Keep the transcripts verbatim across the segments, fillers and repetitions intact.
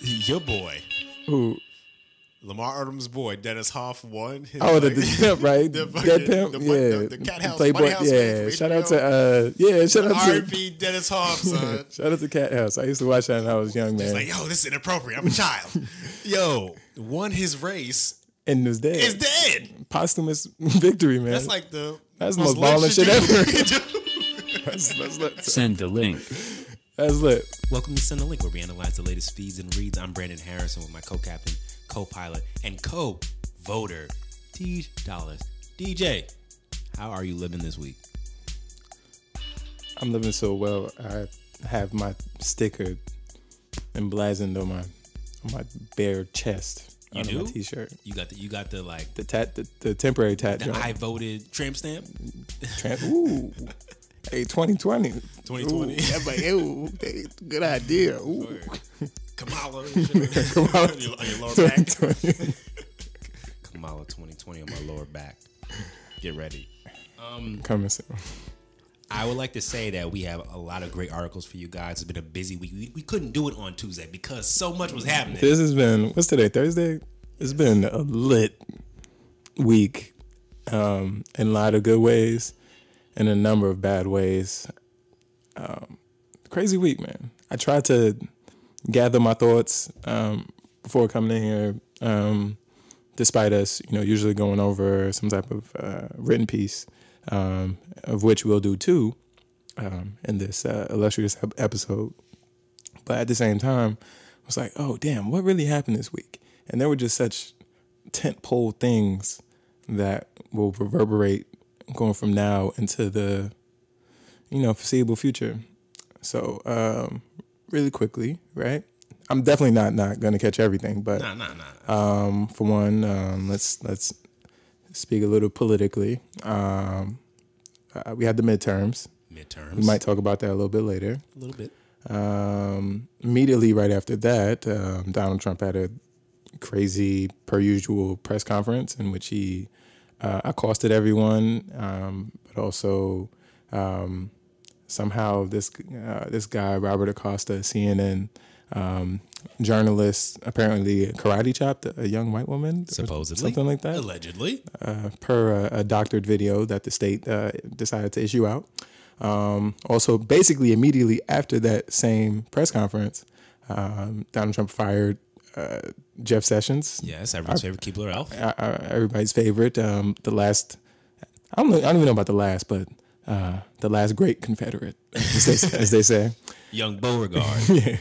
Your boy. Who? Lamar Odom's boy, Dennis Hoff, won. His, Oh, like, the, the pimp, right? the fucking, Dead pimp, the, yeah. The, the Cat House, Playboy, Money House yeah. man Shout out to, uh, yeah, shout out R to and B Dennis Hoff, son. Shout out to Cat House. I used to watch that when I was young, man. He's like, yo, this is inappropriate. I'm a child. Yo, won his race. And was dead. Is dead. Posthumous victory, man. That's like the that's the most balling shit ever. that's, that's lit. Send the link. That's lit. Welcome to Send the Link, where we analyze the latest feeds and reads. I'm Brandon Harrison with my co-captain, co-pilot, and co-voter, T. Dollars. D J, how are you living this week? I'm living so well. I have my sticker emblazoned on my on my bare chest. You under do? my t-shirt. You got the you got the like The tat the, the temporary tat the joint. I voted tramp stamp. Tramp, ooh. Hey, twenty twenty. twenty twenty. Ooh, yeah, but, ooh, good idea. Ooh. Kamala. Kamala. on, your, on your lower back. twenty twenty. Kamala twenty twenty on my lower back. Get ready. Um, Coming soon. I would like to say that we have a lot of great articles for you guys. It's been a busy week. We, we couldn't do it on Tuesday because so much was happening. This has been, what's today, Thursday? It's been a lit week um, in a lot of good ways and a number of bad ways. Um, crazy week, man. I tried to gather my thoughts um, before coming in here, um, despite us, you know, usually going over some type of uh, written piece, um, of which we'll do two um, in this uh, illustrious episode. But at the same time, I was like, oh, damn, what really happened this week? And there were just such tentpole things that will reverberate going from now into the, you know, foreseeable future. So, um, really quickly, right? I'm definitely not not going to catch everything, but Nah, nah, nah. um, for one, um, let's let's speak a little politically. Um, uh, we had the midterms. Midterms. We might talk about that a little bit later. A little bit. Um, immediately right after that, um, Donald Trump had a crazy, per usual, press conference in which he uh, accosted everyone, um, but also um, somehow this uh, this guy Robert Acosta, C N N um, journalist, apparently karate chopped a young white woman, Supposedly. something like that, Allegedly. uh, per a, a doctored video that the state uh, decided to issue out. Um, also, basically immediately after that same press conference, um, Donald Trump fired uh, Jeff Sessions. Yes, everyone's favorite Keebler elf. Uh, uh, everybody's favorite. Um, the last, I don't know, I don't even know about the last, but uh, the last great Confederate, as they, as they say. Young Beauregard. Yeah.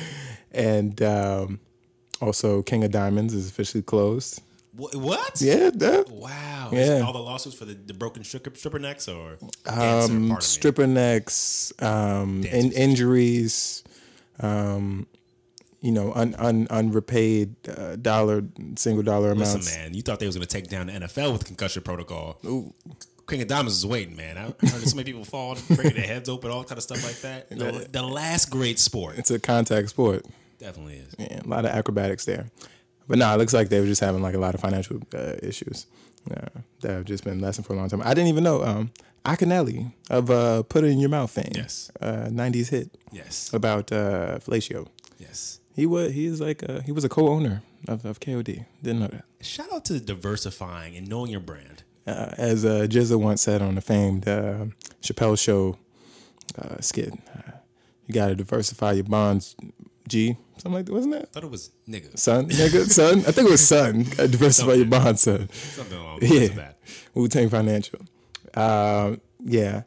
And um, also, King of Diamonds is officially closed. What? what? Yeah, that. Wow. Yeah. All the lawsuits for the, the broken stripper, stripper necks or dancer, Um, pardon stripper necks, um, in, Dancers. injuries, um, you know, un, un, unrepaid uh, dollar, single dollar me. amounts. Listen, man, you thought they was going to take down the N F L with concussion protocol. Ooh. King of Diamonds is waiting, man. I heard so many people fall, breaking their heads open, all kind of stuff like that. The, the last great sport. It's a contact sport. Definitely is. Yeah, a lot of acrobatics there. But nah, it looks like they were just having like a lot of financial uh, issues uh, that have just been lasting for a long time. I didn't even know um, Akinelli of uh, Put It in Your Mouth fame. Yes. Uh, nineties hit Yes. about uh, fellatio. Yes. He was he is like a, he was a co-owner of, of K O D. Didn't know that. Shout out to diversifying and knowing your brand. Uh, as uh, Jizza once said on the famed uh, Chappelle Show uh, skit, uh, you got to diversify your bonds, G. Something like that, wasn't it? I thought it was nigga. Son, nigga, son. I think it was son. Uh, diversify your bonds, son. Something along those lines of Yeah, that. Wu-Tang Financial. Uh, yeah,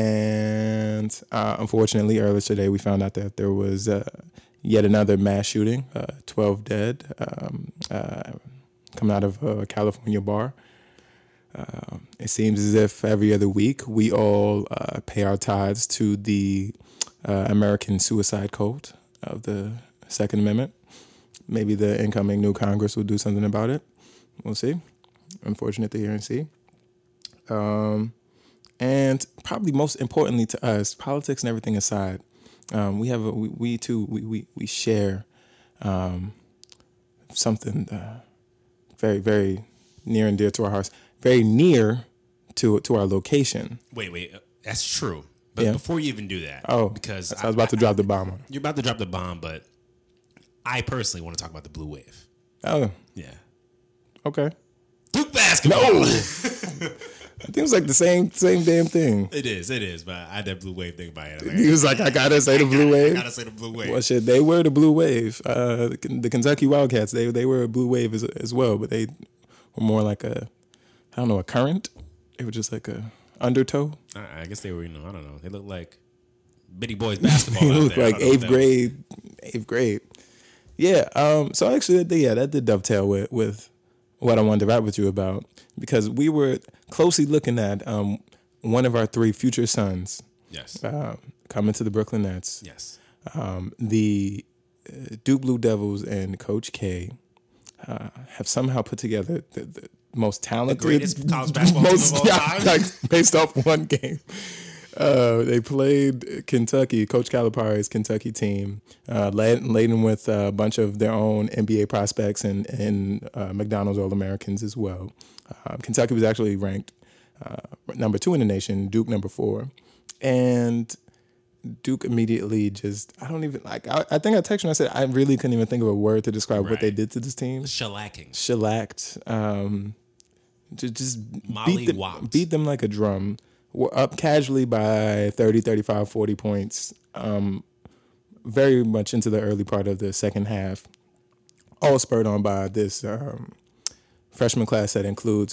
and uh, unfortunately, earlier today we found out that there was uh, yet another mass shooting. Uh, Twelve dead, um, uh, coming out of a California bar. Uh, it seems as if every other week we all uh, pay our tithes to the uh, American suicide cult of the Second Amendment. Maybe the incoming new Congress will do something about it. We'll see. Unfortunate to hear and see. Um, and probably most importantly to us, politics and everything aside, um, we have a, we, we too we we we share um, something uh, very very near and dear to our hearts. Very near to to our location. Wait, wait. uh, That's true. But Yeah. before you even do that, Oh, because I was about to drop the bomb on. You're about to drop the bomb, but I personally want to talk about the Blue Wave. Oh, Yeah. okay. Duke basketball. No. I think it was like the same same damn thing. It is, it is, but I had that Blue Wave thing by it. Like, He was like, I gotta say the I Blue gotta, Wave. I gotta say the Blue Wave. Well, shit, they were the Blue Wave. Uh, the, the Kentucky Wildcats, they they were a Blue Wave as, as well, but they were more like a, I don't know, a current. They were just like a undertow. I, I guess they were, you know, I don't know. They look like bitty boys basketball. They out looked there. I like don't know eighth what grade, eighth grade. Yeah. Um. So actually, yeah, that did dovetail with with what I wanted to rap with you about, because we were closely looking at um one of our three future sons. Yes. Uh, coming to the Brooklyn Nets. Yes. Um, the uh, Duke Blue Devils and Coach K uh, have somehow put together the, the most talented, The greatest college basketball team of all time. like, based off one game. Uh, they played Kentucky, Coach Calipari's Kentucky team, uh, laden with a bunch of their own N B A prospects and, and uh, McDonald's All-Americans as well. Uh, Kentucky was actually ranked uh, number two in the nation, Duke number four. And Duke immediately just, I don't even, like, I, I think I texted you and I said, I really couldn't even think of a word to describe Right. what they did to this team. Shellacking. Shellacked. Um, just just Molly beat them, whopped. beat them like a drum. We're up casually by thirty, thirty-five, forty points. Um, very much into the early part of the second half. All spurred on by this um, freshman class that includes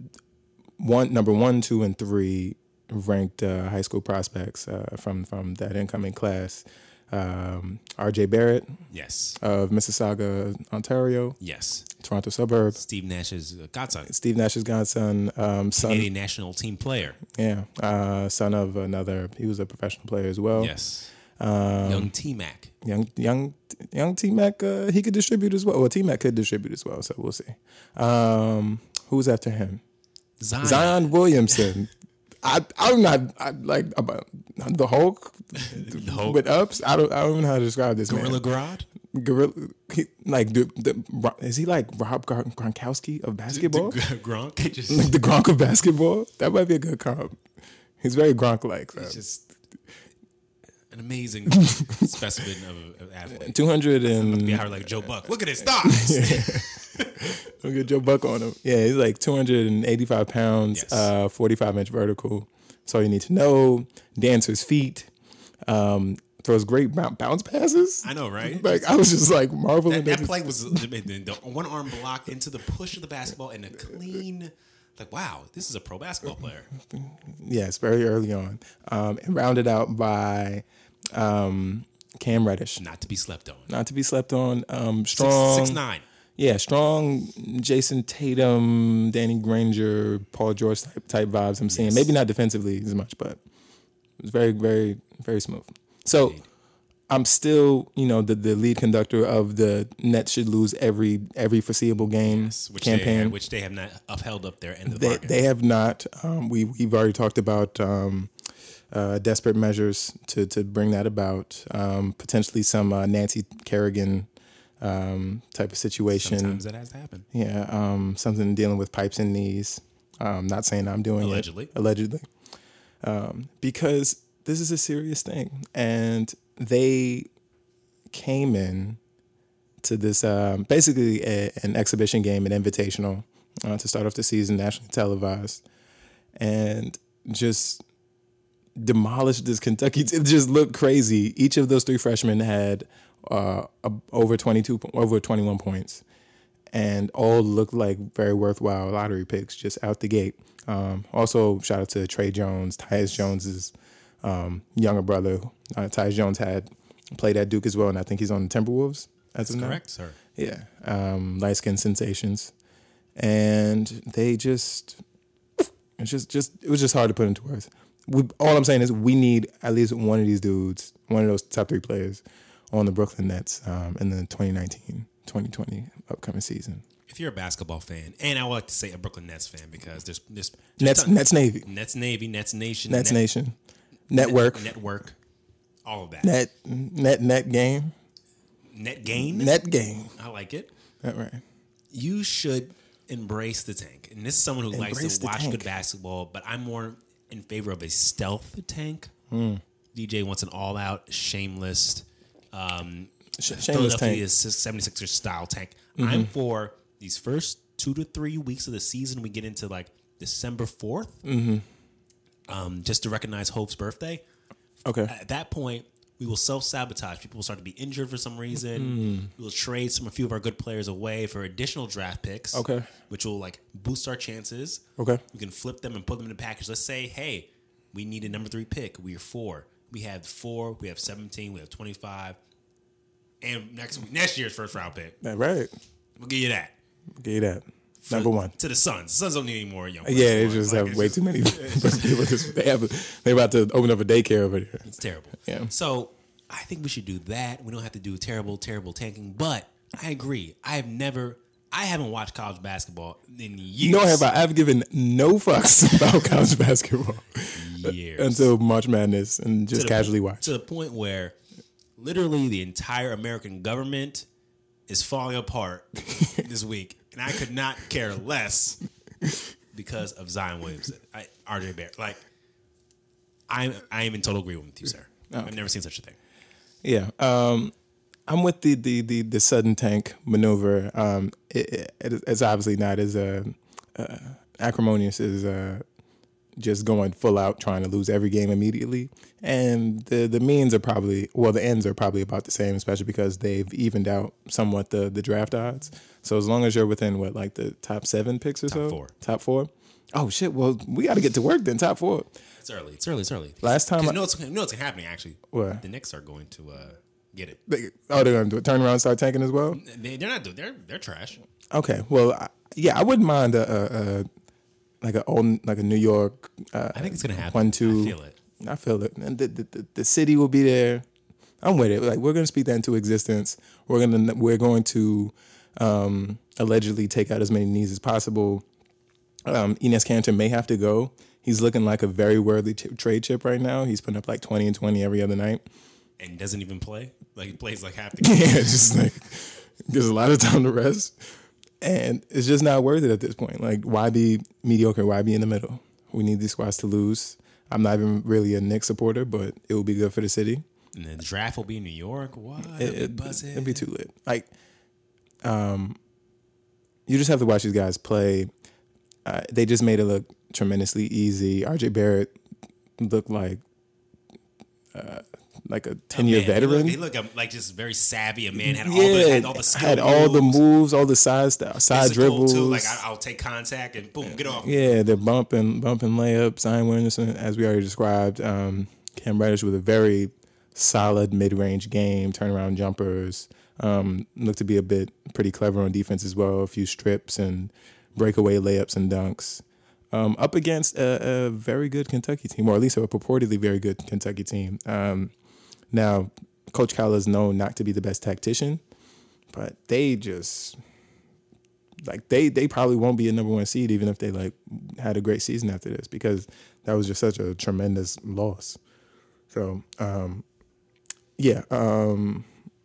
one number one, two, and three ranked uh, high school prospects uh, from from that incoming class. Um, R J Barrett Yes. of Mississauga, Ontario, Yes. Toronto suburb. Steve Nash's uh, godson. Steve Nash's godson, um, son, Canadian national team player. yeah, uh, son of another. He was a professional player as well. Yes. Um, Young T-Mac. young, young, young T Mac. Uh, he could distribute as well. Well, T Mac could distribute as well. So we'll see. Um, who's after him? Zion. Zion Williamson. I, I'm not I, like about the Hulk, The Hulk. with ups. I don't. I don't know how to describe this Gorilla man. Grodd. Gorilla. He, like, the, the, is he like Rob Gron- Gronkowski of basketball? The Gronk. Just, Like the Gronk of basketball? That might be a good comp. He's very Gronk-like. So. just an amazing specimen of an athlete. two hundred and Be hard like Joe Buck. Look at his thighs. Don't get Joe Buck on him. Yeah, he's like two hundred eighty-five pounds, Yes. uh, forty-five inch vertical. That's all you need to know. Dancer's feet. Um, throws great bou- bounce passes. I know, right? Like, I was just like marveling. That, at that this- play was the, the one arm block into the push of the basketball and a clean, like, wow, this is a pro basketball player. Yes, very early on. Um, and rounded out by um, Cam Reddish. Not to be slept on. Not to be slept on. Um, Six, strong. six nine. Yeah, strong Jason Tatum, Danny Granger, Paul George type, type vibes I'm seeing. Yes. Maybe not defensively as much, but it was very, very, very smooth. So Indeed. I'm still, you know, the, the lead conductor of the Nets should lose every every foreseeable game Yes, which they, campaign. which they have not upheld up their end of the They, bargain. they have not. Um, we, we've already talked about um, uh, desperate measures to, to bring that about. Um, potentially some uh, Nancy Kerrigan um, type of situation. Sometimes that has to happen. Yeah, um, something dealing with pipes and knees. Um, not saying I'm doing Allegedly. it. Allegedly. Um, because this is a serious thing. And they came in to this um, basically a, an exhibition game, an invitational uh, to start off the season, nationally televised, and just demolished this Kentucky. It just looked crazy. Each of those three freshmen had uh, a, over twenty-two, over twenty-one points, and all looked like very worthwhile lottery picks just out the gate. Um, also, shout out to Trey Jones, Tyus Jones's um, younger brother. Uh, Tyus Jones had played at Duke as well, and I think he's on the Timberwolves. As That's of now. correct, sir. Yeah, um, light skin sensations, and they just, it's just, just, it was just hard to put into words. We, all I'm saying is we need at least one of these dudes, one of those top three players, on the Brooklyn Nets um, in the twenty nineteen twenty twenty upcoming season. If you're a basketball fan, and I would like to say a Brooklyn Nets fan because there's there's, there's Nets, ton- Nets Navy, Nets Navy, Nets Nation, Nets Net- Nation, Network, Net- Network, all of that. Net, Net, Net Game, Net gain. Net Game. I like it. That right. You should embrace the tank. And this is someone who Embrace likes to the watch tank. good basketball, but I'm more in favor of a stealth tank. Hmm. D J wants an all-out, shameless, um, shameless Philadelphia tank. seventy-sixers style tank. Mm-hmm. I'm for these first two to three weeks of the season. We get into like December fourth, mm-hmm. um, just to recognize Hope's birthday. Okay. At that point, we will self-sabotage. People will start to be injured for some reason. Mm. We'll trade some a few of our good players away for additional draft picks. Okay. Which will like boost our chances. Okay. We can flip them and put them in a package. Let's say, hey, we need a number three pick. We are four. We have four. We have seventeen. We have twenty-five. And next next year's first round pick. That right. We'll give you that. We'll give you that. For, Number one. To the Suns. The Suns don't need any more young players. Yeah, they just like, have way just, too many. they have, they're about to open up a daycare over there. It's terrible. Yeah. So I think we should do that. We don't have to do terrible, terrible tanking. But I agree. I have never, I haven't watched college basketball in years. Nor have I. I've given no fucks about college basketball. Years. Until March Madness and just casually point, watch. To the point where literally the entire American government is falling apart this week. And I could not care less because of Zion Williamson, I, R J Barrett. Like, I'm I am in total agreement with you, sir. Oh. I've never seen such a thing. Yeah, um, I'm with the the the, the sudden tank maneuver. Um, it, it, it's obviously not as uh, uh, acrimonious as uh, just going full out trying to lose every game immediately. And the the means are probably well, the ends are probably about the same, especially because they've evened out somewhat the the draft odds. So as long as you're within what, like the top seven picks or top so, four. top four. Oh shit! Well, we got to get to work then. Top four. It's early. It's early. It's early. Last time, I, you know what's you know what's happening actually. What? The Knicks are going to uh, get it. They, oh, they're going to do it. Turn around, and start tanking as well. They, they're not doing. They're they're trash. Okay. Well, I, yeah, I wouldn't mind a, a, a like a old like a New York. Uh, I think it's gonna happen. One two. I feel it. I feel it. And the, the the city will be there. I'm with it. Like we're gonna speak that into existence. We're gonna we're going to um, allegedly take out as many knees as possible. Um, Enes Kanter may have to go. He's looking like a very worthy ch- trade chip right now. He's putting up like twenty and twenty every other night. And doesn't even play. Like he plays like half the game. Yeah, it's just like gives a lot of time to rest. And it's just not worth it at this point. Like, why be mediocre? Why be in the middle? We need these squads to lose. I'm not even really a Knicks supporter, but it will be good for the city. And the draft will be in New York. What? It, it, it'd be too lit. Like, um, you just have to watch these guys play. Uh, they just made it look tremendously easy. R J Barrett looked like uh, like a ten-year oh, veteran. He looked, he looked like just very savvy. A man had yeah, all the had all the skill had moves, all the moves, all the side st- side dribbles. Too. Like I, I'll take contact and boom, get off. Yeah, they're bumping bumping layups. Zion Williamson, as we already described, um, Cam Reddish with a very solid mid-range game, turnaround jumpers. Um, looked to be a bit pretty clever on defense as well. A few strips and breakaway layups and dunks. Um, up against a, a very good Kentucky team, or at least a purportedly very good Kentucky team. Um, now, Coach Cal is known not to be the best tactician, but they just like they they probably won't be a number one seed even if they like had a great season after this, because that was just such a tremendous loss. So um, yeah, um,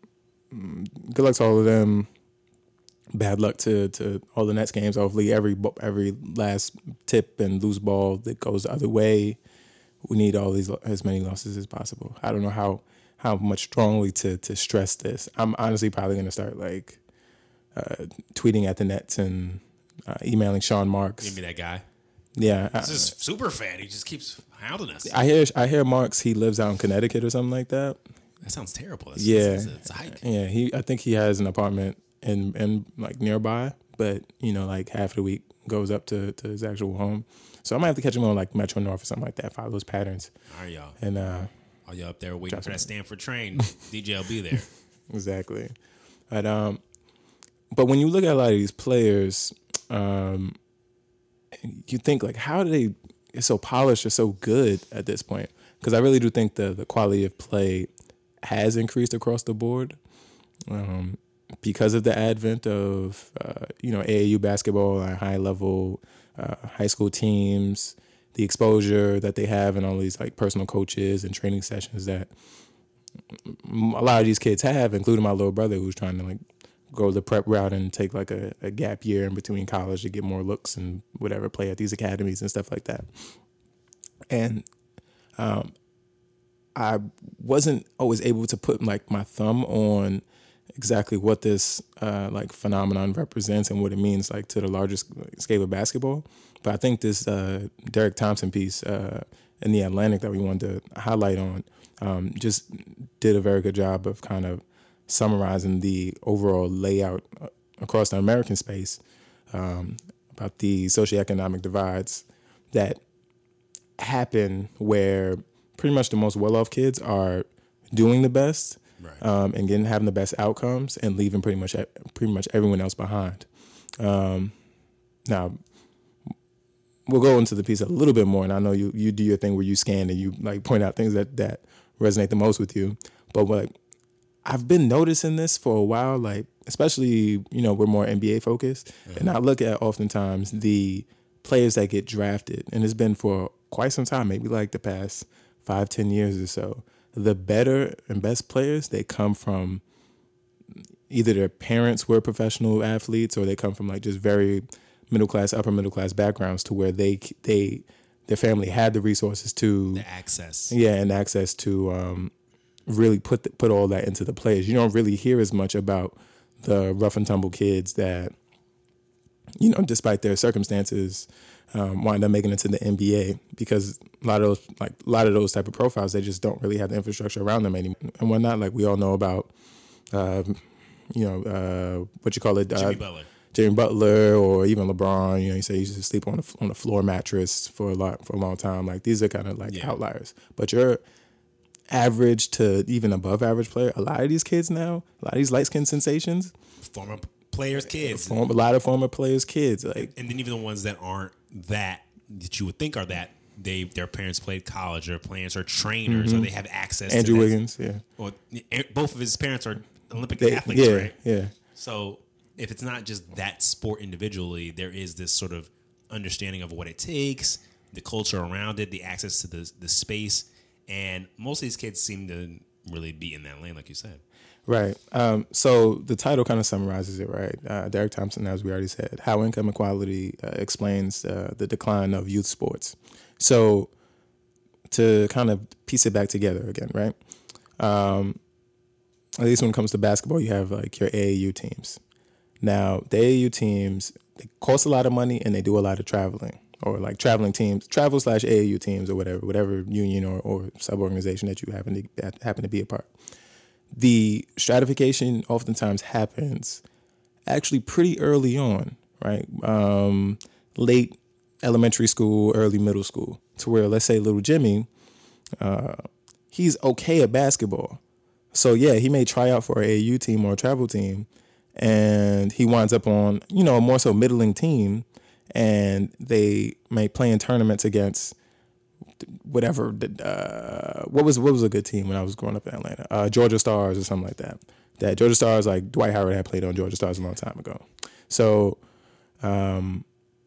good luck to all of them. Bad luck to, to all the Nets games. Hopefully every every last tip and loose ball that goes the other way, we need all these as many losses as possible. I don't know how how much strongly to to stress this. I'm honestly probably going to start like uh, tweeting at the Nets and uh, emailing Sean Marks. Give me that guy. Yeah, this is super fan. He just keeps hounding us. I hear I hear Marks. He lives out in Connecticut or something like that. That sounds terrible. That's, yeah, it's, it's a hike. Yeah, he. I think he has an apartment in in like nearby, but you know, like half the week goes up to, to his actual home. So I might have to catch him on like Metro North or something like that. Follow those patterns. All right, y'all. And uh, all y'all up there waiting for that Stanford train. D J will be there. Exactly. But um, but when you look at a lot of these players, um, you think like, how do they? It's so polished or so good at this point? Because I really do think the the quality of play has increased across the board. Um, because of the advent of, uh, you know, A A U basketball at high level, uh, high school teams, the exposure that they have and all these like personal coaches and training sessions that a lot of these kids have, including my little brother who's trying to like go the prep route and take like a, a gap year in between college to get more looks and whatever, play at these academies and stuff like that. And um, I wasn't always able to put like my thumb on exactly what this uh, like phenomenon represents and what it means like to the largest scale of basketball. But I think this uh, Derek Thompson piece uh, in the Atlantic that we wanted to highlight on um, just did a very good job of kind of summarizing the overall layout across the American space um, about the socioeconomic divides that happen where pretty much the most well-off kids are doing the best right. um, and getting having the best outcomes and leaving pretty much pretty much everyone else behind. Um, now, we'll go into the piece a little bit more, and I know you you do your thing where you scan and you like point out things that, that resonate the most with you. But what I've been noticing this for a while, like especially you know we're more N B A focused, mm-hmm. and I look at oftentimes the players that get drafted, and it's been for quite some time, maybe like the past five, ten years or so. The better and best players, they come from either their parents were professional athletes or they come from like just very middle class, upper middle class backgrounds to where they they their family had the resources to the access, yeah, and access to um, really put the, put all that into the players. You don't really hear as much about the rough and tumble kids that you know, despite their circumstances, um, wind up making it to the N B A because a lot of those like a lot of those type of profiles they just don't really have the infrastructure around them anymore and whatnot. Like we all know about, uh, you know, uh, what you call it, uh, Jimmy Butler. Jimmy Butler, or even LeBron. You know, you say he used to sleep on a on a floor mattress for a lot for a long time. Like these are kind of like yeah. outliers. But your average to even above average player, a lot of these kids now, a lot of these light skinned sensations, former players' kids, form, a lot of former players' kids, like, and, and then even the ones that aren't that that you would think are that they their parents played college or parents are trainers mm-hmm. or they have access. Andrew to Wiggins, yeah. Or both of his parents are Olympic they, athletes, yeah, right? Yeah. So if it's not just that sport individually, there is this sort of understanding of what it takes, the culture around it, the access to the the space, and most of these kids seem to really be in that lane, like you said. Right. Um, so the title kind of summarizes it, right? Uh, Derek Thompson, as we already said, How Income Equality uh, Explains uh, the Decline of Youth Sports. So to kind of piece it back together again, right? Um, at least when it comes to basketball, you have like your A A U teams. Now, the A A U teams, they cost a lot of money and they do a lot of traveling, or like traveling teams, travel slash A A U teams or whatever, whatever union or, or sub-organization that you happen to, happen to be a part. The stratification oftentimes happens actually pretty early on, right? Um, late elementary school, early middle school, to where, let's say, little Jimmy, uh, he's okay at basketball. So, yeah, he may try out for an A A U team or a travel team, and he winds up on, you know, a more so middling team, and they may play in tournaments against whatever. Uh, what was what was a good team when I was growing up in Atlanta? Uh, Georgia Stars or something like that. That Georgia Stars, like Dwight Howard had played on Georgia Stars a long time ago. So, um,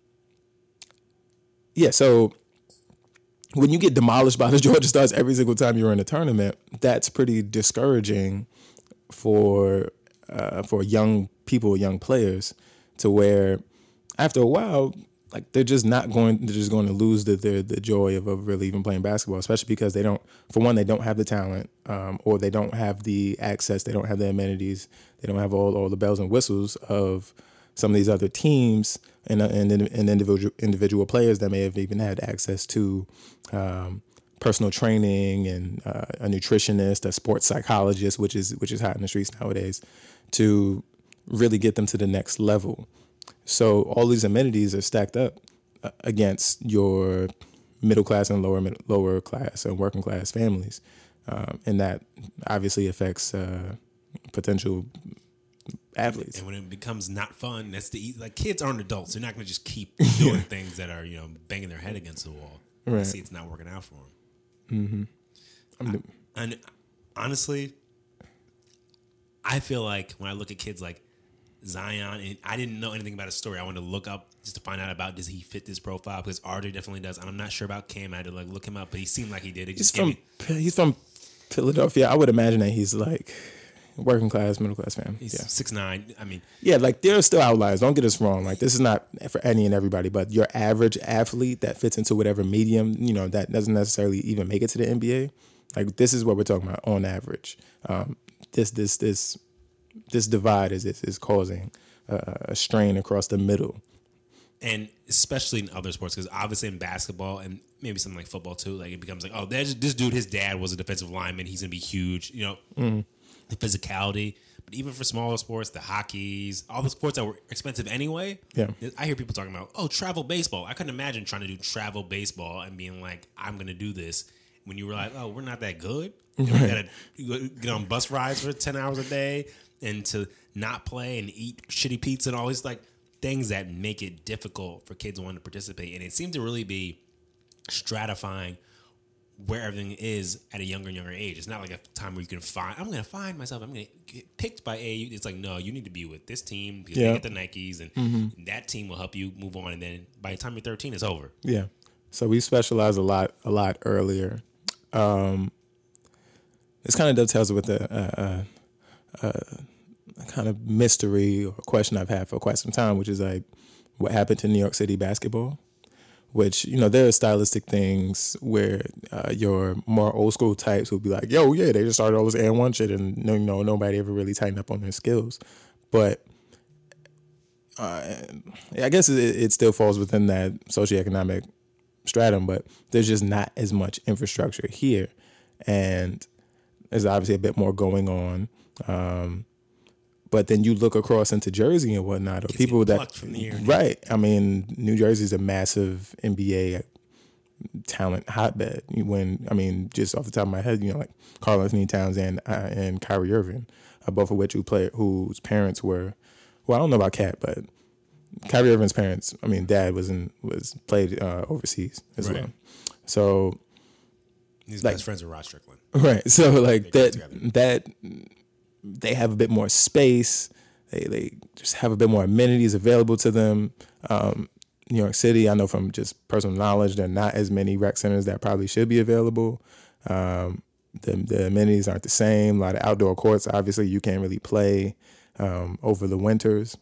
yeah. So when you get demolished by the Georgia Stars every single time you're in a tournament, that's pretty discouraging for uh, for young people, young players, to where after a while, like they're just not going, they're just going to lose the the, the joy of, of really even playing basketball, especially because they don't, for one, they don't have the talent, um, or they don't have the access, they don't have the amenities, they don't have all, all the bells and whistles of some of these other teams and and, and individual individual players that may have even had access to um, personal training and uh, a nutritionist, a sports psychologist, which is which is hot in the streets nowadays, to really get them to the next level. So all these amenities are stacked up against your middle class and lower lower class and working class families, um, and that obviously affects uh, potential athletes. And when it becomes not fun, that's the like kids aren't adults; they're not going to just keep doing things that are you know banging their head against the wall. Right. They see it's not working out for them. Mm-hmm. I, and honestly, I feel like when I look at kids like Zion, and I didn't know anything about his story. I wanted to look up just to find out about does he fit this profile, because R J definitely does. And I'm not sure about Cam. I had to like look him up, but he seemed like he did. It he's just from me... he's from Philadelphia. I would imagine that he's like working class, middle class family. He's yeah. six nine. I mean, yeah, like there are still outliers. Don't get us wrong. Like this is not for any and everybody, but your average athlete that fits into whatever medium, you know, that doesn't necessarily even make it to the N B A. Like this is what we're talking about on average. Um, this this this. this divide is is, is causing uh, a strain across the middle. And especially in other sports, because obviously in basketball and maybe something like football too, like it becomes like, oh, there's this dude, his dad was a defensive lineman, he's gonna be huge, you know, mm-hmm. the physicality. But even for smaller sports, the hockeys, all the sports that were expensive anyway, yeah, I hear people talking about, oh, travel baseball. I couldn't imagine trying to do travel baseball and being like, I'm gonna do this when you realize, oh, we're not that good. Right. You gotta you get on bus rides for ten hours a day and to not play and eat shitty pizza and all these like things that make it difficult for kids wanting to participate. And it seems to really be stratifying where everything is at a younger and younger age. It's not like a time where you can find, I'm going to find myself, I'm going to get picked by A A U. It's like, no, you need to be with this team because yeah. they get the Nikes and mm-hmm. that team will help you move on. And then by the time you're thirteen, it's over. Yeah. So we specialize a lot, a lot earlier. Um, this kind of dovetails with the, uh, uh, uh, kind of mystery or question I've had for quite some time, which is like what happened to New York City basketball, which, you know, there are stylistic things where uh, your more old school types will be like, yo, yeah, they just started all this and one shit and no, you know, nobody ever really tightened up on their skills. But uh, I guess it, it still falls within that socioeconomic stratum, but there's just not as much infrastructure here. And there's obviously a bit more going on. Um, But then you look across into Jersey and whatnot, or Gets people that, from the right? I mean, New Jersey's a massive N B A talent hotbed. When I mean, just off the top of my head, you know, like Karl-Anthony Towns and uh, and Kyrie Irving, uh, both of which who play, whose parents were, well, I don't know about Kat, but Kyrie Irving's parents, I mean, dad was in was played uh, overseas as right. well. So his like, best friends are Rod Strickland, right? So like that that. They have a bit more space. They they just have a bit more amenities available to them. Um, New York City, I know from just personal knowledge, there are not as many rec centers that probably should be available. Um, the, the amenities aren't the same. A lot of outdoor courts. Obviously, you can't really play um, over the winters.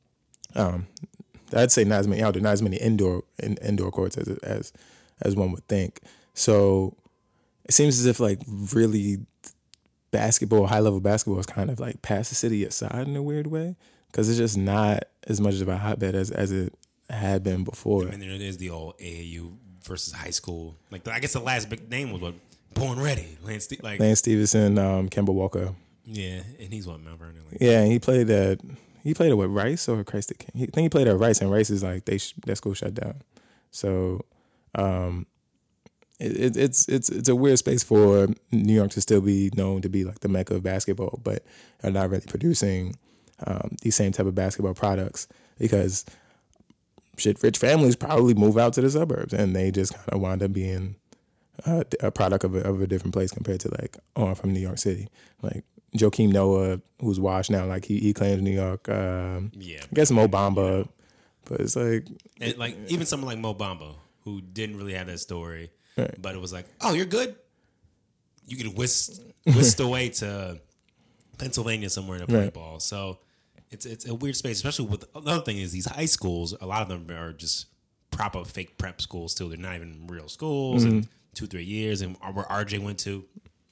Um, I'd say not as many outdoor, not as many indoor in, indoor courts as as as one would think. So it seems as if like really. Basketball, high level basketball is kind of like past the city aside in a weird way because it's just not as much of a hotbed as, as it had been before. And then there is the old A A U versus high school. Like I guess the last big name was what Born Ready, Lance, Ste- like Lance Stevenson, um, Kemba Walker. Yeah, and he's what Mount Vernon. Like. Yeah, and he played at he played at what Rice or Christ the King. He, I think he played at Rice, and Rice is like they sh- that school shut down. So. Um, It, it's it's it's a weird space for New York to still be known to be like the mecca of basketball, but are not really producing um, these same type of basketball products because shit, rich families probably move out to the suburbs and they just kind of wind up being uh, a product of a, of a different place compared to like, oh, I'm from New York City. Like Joakim Noah, who's washed now, like he, he claims New York. Um, yeah, I guess Mo Bamba, yeah. But it's like, and like even someone like Mo Bamba who didn't really have that story. Right. But it was like, oh, you're good? You get whisked, whisked away to Pennsylvania somewhere to play right. ball. So it's it's a weird space, especially with another thing is these high schools, a lot of them are just proper fake prep schools too. They're not even real schools mm-hmm. in two, three years. And where R J went to,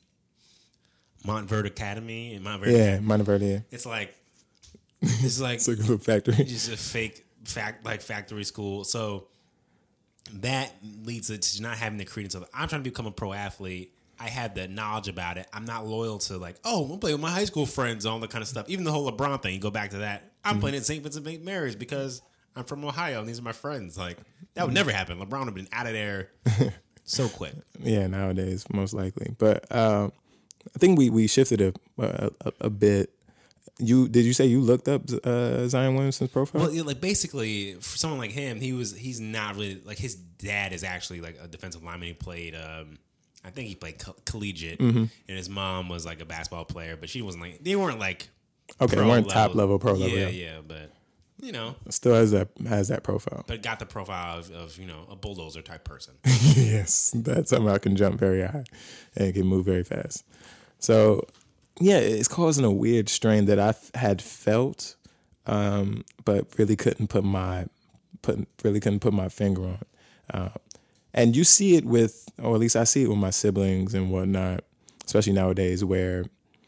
Montverde Academy and Montverde. Yeah, Montverde. Yeah. It's like, it's like, it's like a factory. Just a fake, fact, like factory school. So that leads to not having the credence of I'm trying to become a pro athlete. I have the knowledge about it. I'm not loyal to like, oh, I'm playing with my high school friends, all that kind of stuff. Even the whole LeBron thing, you go back to that. I'm mm-hmm. playing at Saint Vincent Saint Mary's because I'm from Ohio and these are my friends. Like that would never happen. LeBron would have been out of there so quick. Yeah, nowadays most likely. But um, I think we we shifted a a, a bit. You did you say you looked up uh, Zion Williamson's profile? Well, yeah, like basically for someone like him, he was he's not really like his dad is actually like a defensive lineman. He played, um, I think he played co- collegiate, mm-hmm. and his mom was like a basketball player, but she wasn't like they weren't like okay, they weren't level. top level pro yeah, level. Yeah, yeah, but you know, still has that has that profile, but got the profile of, of you know a bulldozer type person. Yes, that somehow can jump very high and can move very fast. So. Yeah, it's causing a weird strain that I had felt, um, but really couldn't put my put really couldn't put my finger on. Uh, and you see it with, or at least I see it with my siblings and whatnot, especially nowadays, where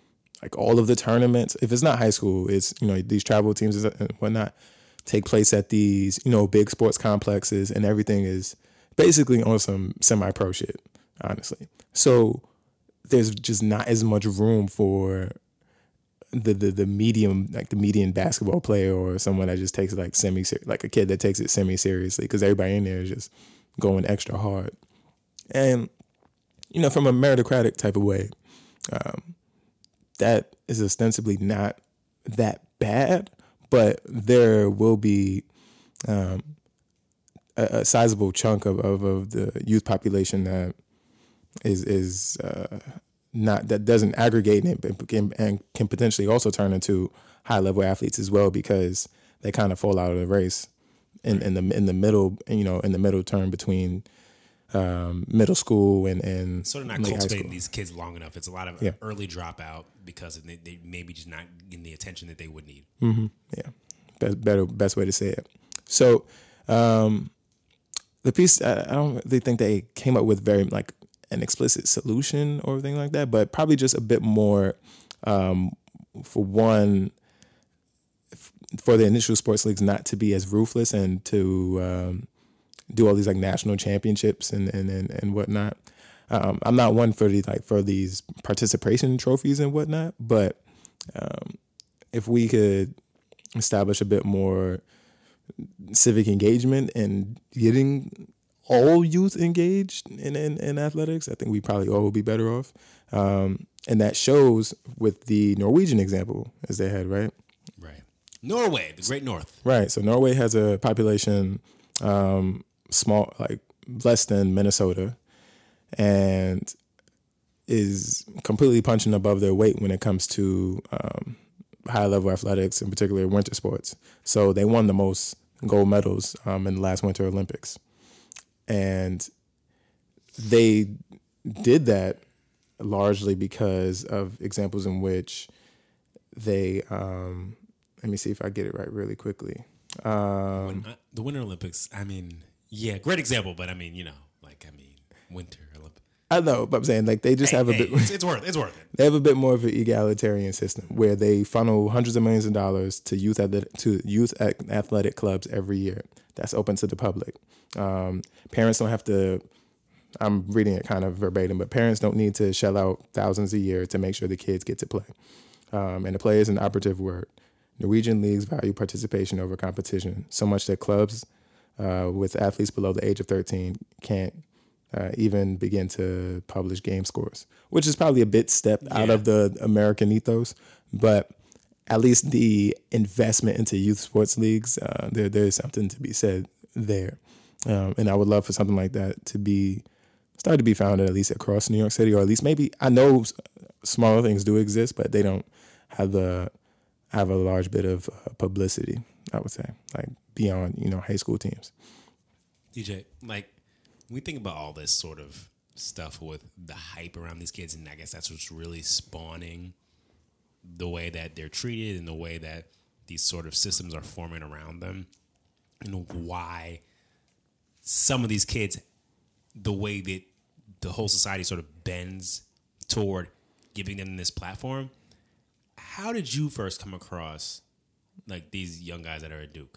like all of the tournaments. If it's not high school, it's, you know, these travel teams and whatnot take place at these, you know, big sports complexes, and everything is basically on some semi-pro shit, honestly. So there's just not as much room for the the the medium, like the median basketball player or someone that just takes it like semi, like a kid that takes it semi seriously, because everybody in there is just going extra hard. And you know, from a meritocratic type of way, um, that is ostensibly not that bad, but there will be um, a, a sizable chunk of, of of the youth population that is is uh, not that doesn't aggregate and can, and can potentially also turn into high level athletes as well, because they kind of fall out of the race in, in the in the middle, you know, in the middle term between um, middle school and and sort of not cultivating these kids long enough. It's a lot of yeah. early dropout because they, they maybe just not getting the attention that they would need. Mm-hmm. Yeah, best better best way to say it. So um, the piece, I, I don't really think they came up with very like an explicit solution or anything like that, but probably just a bit more um, for one, f- for the initial sports leagues not to be as ruthless and to um, do all these like national championships and and and, and whatnot. Um, I'm not one for the like for these participation trophies and whatnot, but um, if we could establish a bit more civic engagement and getting all youth engaged in, in, in athletics, I think we probably all will be better off. Um, and that shows with the Norwegian example as they had, right? Right. Norway, the Great North. Right. So Norway has a population um, small, like less than Minnesota, and is completely punching above their weight when it comes to um, high level athletics, in particular winter sports. So they won the most gold medals um, in the last Winter Olympics. And they did that largely because of examples in which they, um, let me see if I get it right really quickly. Um, I, the Winter Olympics, I mean, yeah, great example, but I mean, you know, like, I mean, Winter Olympics. I know, but I'm saying like they just hey, have a hey, bit. It's, it's worth. It's worth it. They have a bit more of an egalitarian system where they funnel hundreds of millions of dollars to youth athletic, to youth athletic clubs every year. That's open to the public. Um, parents don't have to. I'm reading it kind of verbatim, but parents don't need to shell out thousands a year to make sure the kids get to play. Um, and to play is an operative word. Norwegian leagues value participation over competition so much that clubs uh, with athletes below the age of thirteen can't Uh, even begin to publish game scores, which is probably a bit stepped yeah. out of the American ethos, but at least the investment into youth sports leagues, uh, there there is something to be said there. Um, and I would love for something like that to be start to be founded at least across New York City, or at least maybe I know smaller things do exist, but they don't have the have a large bit of uh, publicity, I would say, like beyond, you know, high school teams. D J, like, we think about all this sort of stuff with the hype around these kids, and I guess that's what's really spawning the way that they're treated and the way that these sort of systems are forming around them, and why some of these kids, the way that the whole society sort of bends toward giving them this platform. How did you first come across like these young guys that are at Duke?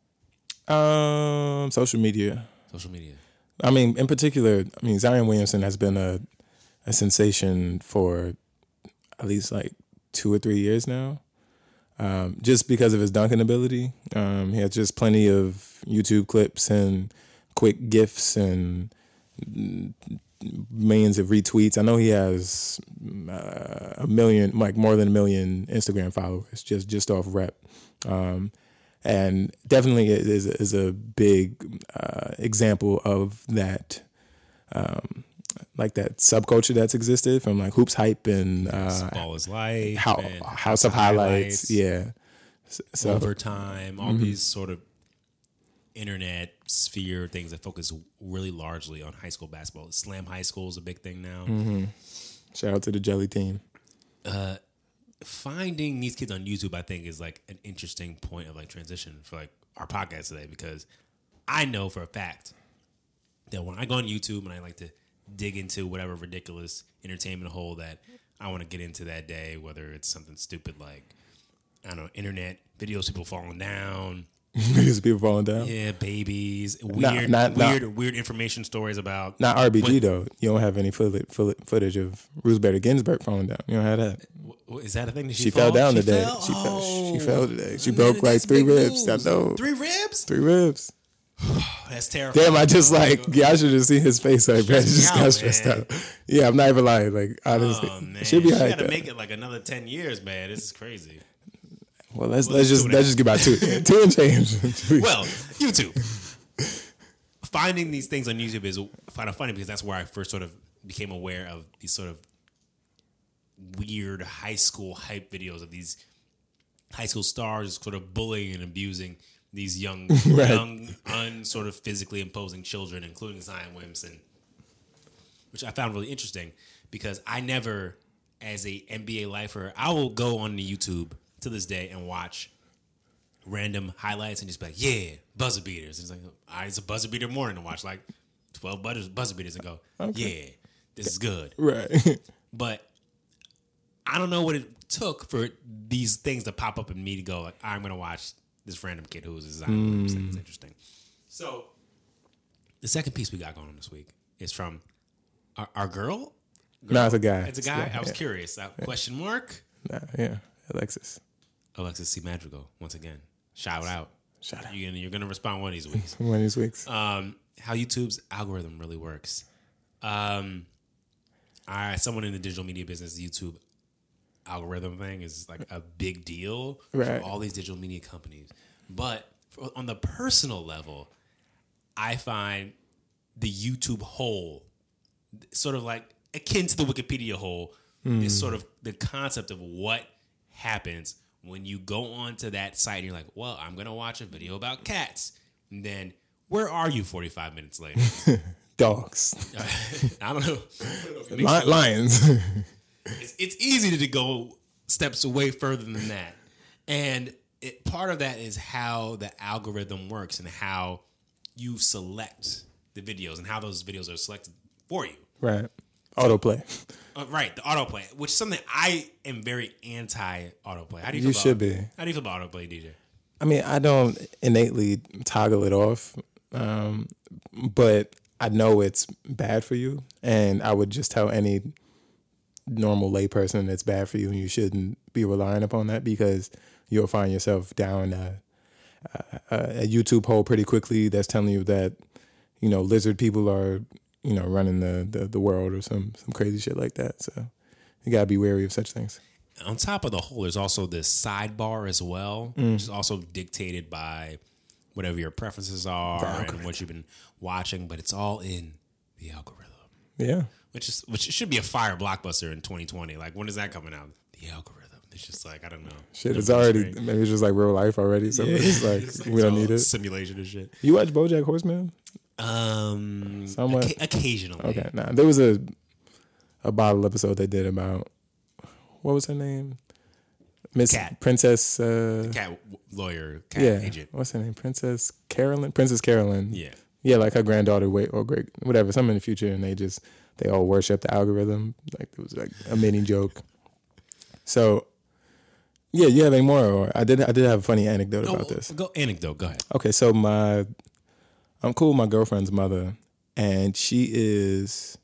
Um, social media. Social media. I mean, in particular, I mean, Zion Williamson has been a, a sensation for at least like two or three years now, um, just because of his dunking ability. Um, he has just plenty of YouTube clips and quick GIFs and millions of retweets. I know he has uh, a million, like more than a million Instagram followers just, just off rep. Um, And definitely is is a big uh, example of that, um, like that subculture that's existed from like Hoops Hype and uh, Ball is Life, how, and House, House of Highlights, Highlights, yeah, so, Overtime, all mm-hmm. these sort of internet sphere things that focus really largely on high school basketball. Slam High School is a big thing now. Mm-hmm. Shout out to the Jelly team. Uh, Finding these kids on YouTube, I think, is like an interesting point of like transition for like our podcast today, because I know for a fact that when I go on YouTube and I like to dig into whatever ridiculous entertainment hole that I want to get into that day, whether it's something stupid like, I don't know, internet videos, people falling down. Videos of people falling down. Yeah, babies. Weird, Not- not- weird, not- weird information stories about. Not R B G when- though. You don't have any footage footage of Ruth Bader Ginsburg falling down. You don't have that. w- Is that a thing? Did she, She fall? fell down She today. fell? She fell. She Oh. fell today. She Man, broke like that's three big ribs. I news. know. Three ribs? Three ribs. That's terrifying. Damn, I just like, yeah, I should have seen his face. Like, man, Stressed me just out, got stressed man. out. Yeah, I'm not even lying. Like, honestly, Oh man, it should be she like got to that. make it like another ten years, man. This is crazy. Well, let's Well, let's it's just two and a let's just get about two, two and change. Well, YouTube. Finding these things on YouTube is kind of funny because that's where I first sort of became aware of these sort of weird high school hype videos of these high school stars sort of bullying and abusing these young, Right. young, un sort of physically imposing children, including Zion Williamson, which I found really interesting because I never, as a N B A lifer, I will go on the YouTube to this day and watch random highlights and just be like, yeah, buzzer beaters. And it's like, all right, it's a buzzer beater morning to watch like twelve buzzer, buzzer beaters and go, yeah, this is good. Right. But I don't know what it took for these things to pop up in me to go like, I'm going to watch this random kid who's a Zion Williamson. It's interesting. So the second piece we got going on this week is from our, our girl. girl. No, it's a guy. It's a guy. Yeah, I was yeah. curious. Uh, question mark? Nah, yeah, Alexis. Alexis C. Madrigal, once again. Shout out. Shout out. You're gonna, you're gonna respond one of these weeks. One of these weeks. Um, how YouTube's algorithm really works. Um, I someone in the digital media business, the YouTube algorithm thing is like a big deal Right. for all these digital media companies. But for, on the personal level, I find the YouTube hole sort of like akin to the Wikipedia hole. Is sort of the concept of what happens when you go onto that site and you're like, well, I'm going to watch a video about cats. And then where are you forty-five minutes later? Dogs. I don't know. Li- lions. It's, it's easy to go steps away further than that. And it, part of that is how the algorithm works and how you select the videos and how those videos are selected for you. Right. Autoplay. Uh, right, the autoplay, which is something I am very anti autoplay. How do you feel You about, should be. How do you feel about autoplay, D J? I mean, I don't innately toggle it off, um, but I know it's bad for you, and I would just tell any normal layperson it's bad for you, and you shouldn't be relying upon that because you'll find yourself down a, a, a YouTube hole pretty quickly that's telling you that, you know, lizard people are, you know, running the, the, the world or some some crazy shit like that. So you gotta be wary of such things. On top of the whole, there's also this sidebar as well, which is also dictated by whatever your preferences are and what you've been watching, but it's all in the algorithm. Yeah. Which is which should be a fire blockbuster in twenty twenty. Like, when is that coming out? The algorithm. It's just like, I don't know. Shit, it's Nobody's already, great. maybe it's just like real life already. So Yeah. it's like, It's we don't all need it. simulation and shit. You watch BoJack Horseman? Um, Somewhat. occa- occasionally. Okay, nah. There was a a bottle episode they did about, what was her name? Miss Cat. Princess. Uh, Cat lawyer, cat yeah. agent. What's her name? Princess Carolyn. Princess Carolyn. Yeah. Yeah, like her granddaughter, wait or great, whatever, something in the future, and they just they all worship the algorithm. Like it was like a mini joke. So, yeah, you have any more? Or I did. I did have a funny anecdote No, about this. Go anecdote. Go ahead. Okay, so my, I'm cool with my girlfriend's mother, and she is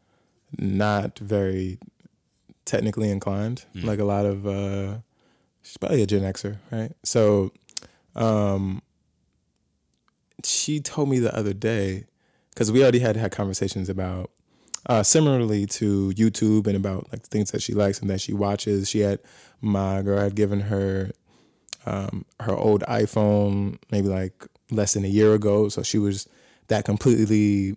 not very technically inclined. Mm. Like a lot of, uh, she's probably a Gen Xer, right? So, um, she told me the other day, because we already had had conversations about, uh, similarly to YouTube and about like things that she likes and that she watches. She had, my girl had given her um, her old iPhone maybe like less than a year ago. So she was that completely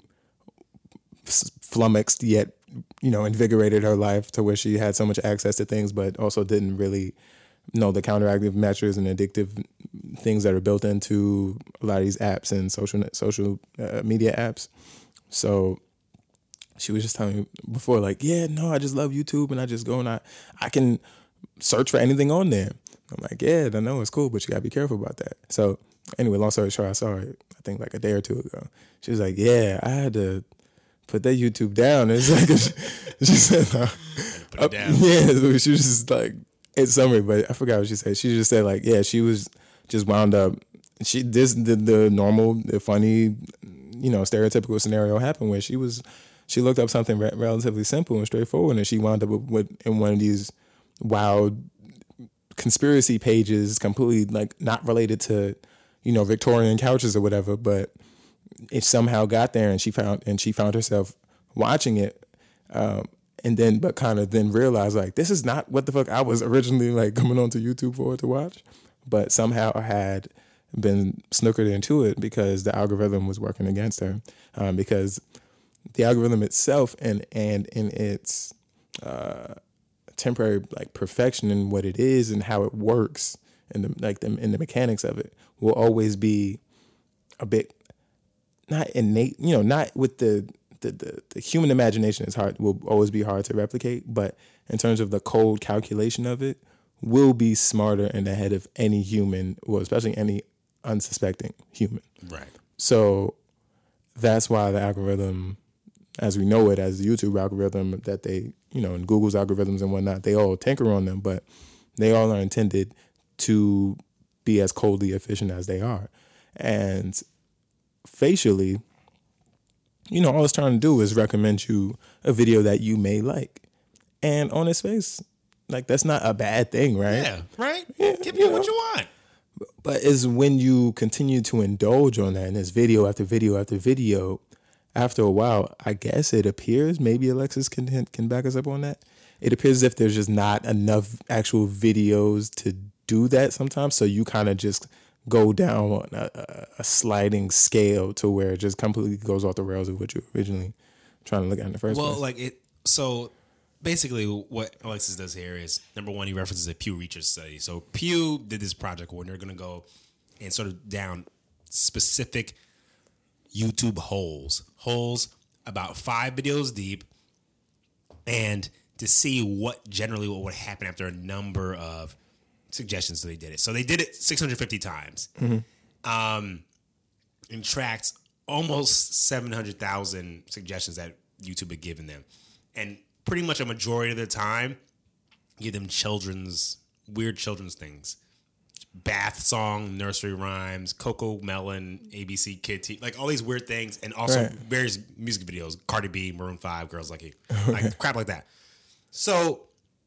flummoxed yet, you know, invigorated her life to where she had so much access to things, but also didn't really know the counteractive measures and addictive things that are built into a lot of these apps and social social uh, media apps. So she was just telling me before, like, yeah, no, I just love YouTube and I just go and I, I can search for anything on there. I'm like, yeah, I know it's cool, but you gotta be careful about that. So anyway, long story short, I saw her, I think like a day or two ago. She was like, yeah, I had to put that YouTube down. It's like a, she said, uh, Put it down. yeah, she was just like in summary, but I forgot what she said. She just said like, yeah, she was just wound up. She this the the normal, the funny, you know, stereotypical scenario happened where she was she looked up something re- relatively simple and straightforward, and she wound up with in one of these wild conspiracy pages, completely like not related to, you know, Victorian couches or whatever, but it somehow got there, and she found and she found herself watching it, um, and then but kind of then realized like this is not what the fuck I was originally like coming onto YouTube for to watch, but somehow had been snookered into it because the algorithm was working against her, um, because the algorithm itself and and in its uh, temporary like perfection in what it is and how it works and the, like the, in the mechanics of it will always be a bit not innate, you know, not with the the, the the human imagination is hard will always be hard to replicate, but in terms of the cold calculation of it, will be smarter and ahead of any human, well, especially any unsuspecting human. Right. So that's why the algorithm, as we know it, as the YouTube algorithm that they, you know, and Google's algorithms and whatnot, they all tinker on them, but they all are intended to be as coldly efficient as they are. And facially, you know, all it's trying to do is recommend you a video that you may like. And on its face, like, that's not a bad thing, right? Yeah, right? Yeah, Give you me what know. you want. But it's when you continue to indulge on that, and there's video after video after video, after a while, I guess it appears, maybe Alexis can can back us up on that, it appears as if there's just not enough actual videos to do that sometimes. So you kind of just go down on a, a sliding scale to where it just completely goes off the rails of what you were originally trying to look at in the first Well, place. like it. So basically, what Alexis does here is number one, he references a Pew Research study. So Pew did this project where they're going to go and sort of down specific YouTube holes, holes about five videos deep, and to see what generally what would happen after a number of suggestions. So they did it. So they did it six hundred fifty times, mm-hmm. um, and tracked almost seven hundred thousand suggestions that YouTube had given them, and pretty much a majority of the time, give them children's weird children's things, bath song, nursery rhymes, Coco Melon, A B C Kid T, like all these weird things, and also Right. various music videos, Cardi B, Maroon five, Girls Like You, like crap like that. So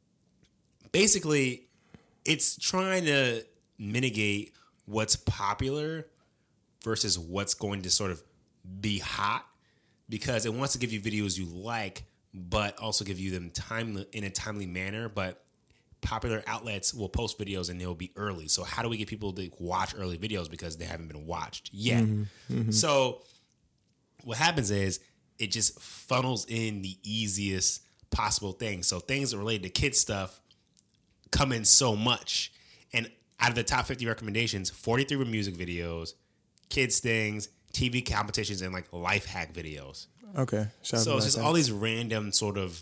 basically, it's trying to mitigate what's popular versus what's going to sort of be hot, because it wants to give you videos you like, but also give you them time in a timely manner. But popular outlets will post videos and they'll be early. So how do we get people to watch early videos because they haven't been watched yet? Mm-hmm, mm-hmm. So what happens is it just funnels in the easiest possible things. So things related to kid stuff come in so much. And out of the top fifty recommendations, forty-three were music videos, kids things, T V competitions, and like life hack videos. Okay. Shout So out it's to just that. all these random sort of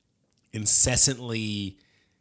incessantly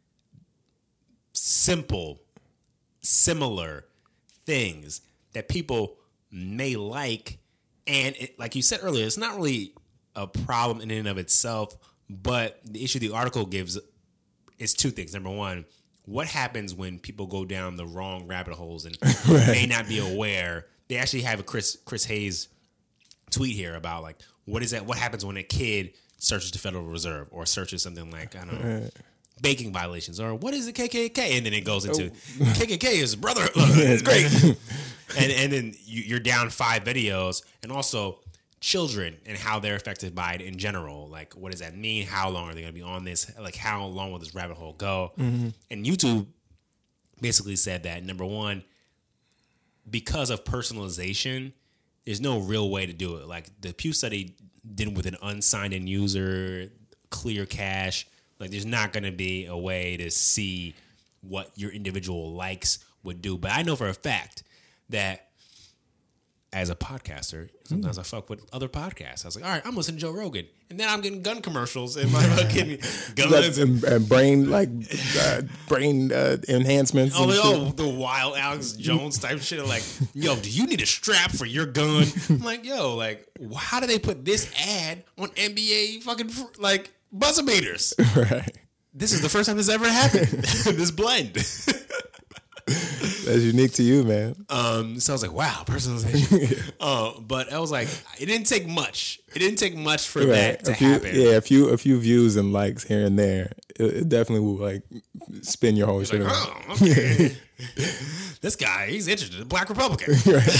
simple, similar things that people may like. And it, like you said earlier, it's not really a problem in and of itself, but the issue the article gives is two things. Number one, what happens when people go down the wrong rabbit holes and Right. may not be aware? They actually have a Chris Chris Hayes tweet here about like what is that? What happens when a kid searches the Federal Reserve or searches something like I don't know Right. banking violations or what is the K K K? And then it goes into Oh. K K K is brother. It's great. and and then you, you're down five videos, and also children and how they're affected by it in general. Like, what does that mean? How long are they going to be on this? Like, how long will this rabbit hole go? Mm-hmm. And YouTube basically said that, number one, because of personalization, there's no real way to do it. Like, the Pew study did it with an unsigned in user, clear cache. Like, there's not going to be a way to see what your individual likes would do. But I know for a fact that as a podcaster, sometimes mm. I fuck with other podcasts. I was like, all right, I'm listening to Joe Rogan. And then I'm getting gun commercials and my fucking guns. and, and brain, like, uh, brain uh, enhancements. Oh, oh, the wild Alex Jones type shit. Like, yo, do you need a strap for your gun? I'm like, yo, like, how do they put this ad on N B A fucking, like, buzzer beaters? Right. This is the first time this ever happened. This blend. That's unique to you, man. Um, so I was like, wow, personalization. yeah. uh, but I was like, it didn't take much. It didn't take much for right. that to a few, happen. Yeah, a few a few views and likes here and there. It, it definitely will like spin your whole You're shit like, around. Oh, okay. This guy, he's interested in Black Republican.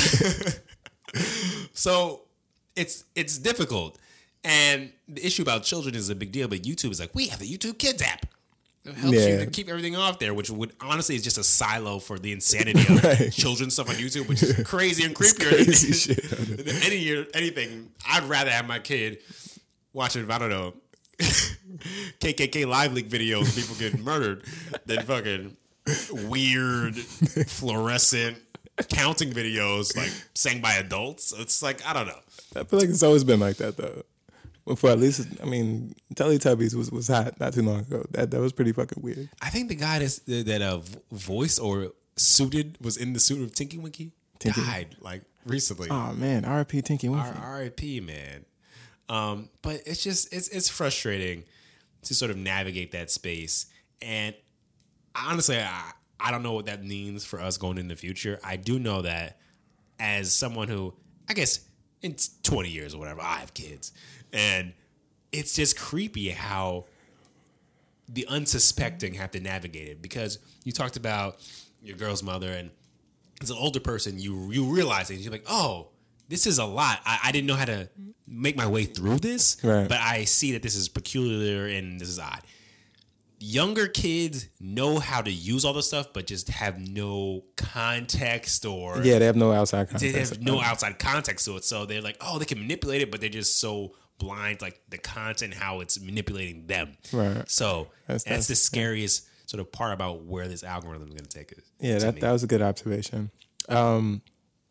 So it's it's difficult. And the issue about children is a big deal, but YouTube is like, we have the YouTube Kids app. It helps yeah. you to keep everything off there, which would honestly is just a silo for the insanity of right. children's stuff on YouTube, which is crazy and creepier crazy than, than any anything. I'd rather have my kid watching, I don't know, K K K Live Leak videos of people getting murdered than fucking weird fluorescent counting videos like sang by adults. It's like, I don't know. I feel like it's always been like that though. Well, for at least, I mean, Teletubbies was, was hot not too long ago. That that was pretty fucking weird. I think the guy that's, that uh, voiced or suited was in the suit of Tinky Winky Tinky. died like recently. Oh man, R I P Tinky Winky. R I P man. Um, but it's just it's it's frustrating to sort of navigate that space. And honestly, I I don't know what that means for us going in the future. I do know that as someone who, I guess, in twenty years or whatever, I have kids. And it's just creepy how the unsuspecting have to navigate it, because you talked about your girl's mother, and as an older person, you you realize it. You're like, oh, this is a lot. I, I didn't know how to make my way through this, right. but I see that this is peculiar and this is odd. Younger kids know how to use all this stuff, but just have no context or... Yeah, they have no outside context. They have no outside context to it. So they're like, oh, they can manipulate it, but they're just so blind, like the content, how it's manipulating them. Right. So that's, that's, that's the scariest yeah. sort of part about where this algorithm is going to take us. Yeah, that, that was a good observation. Um,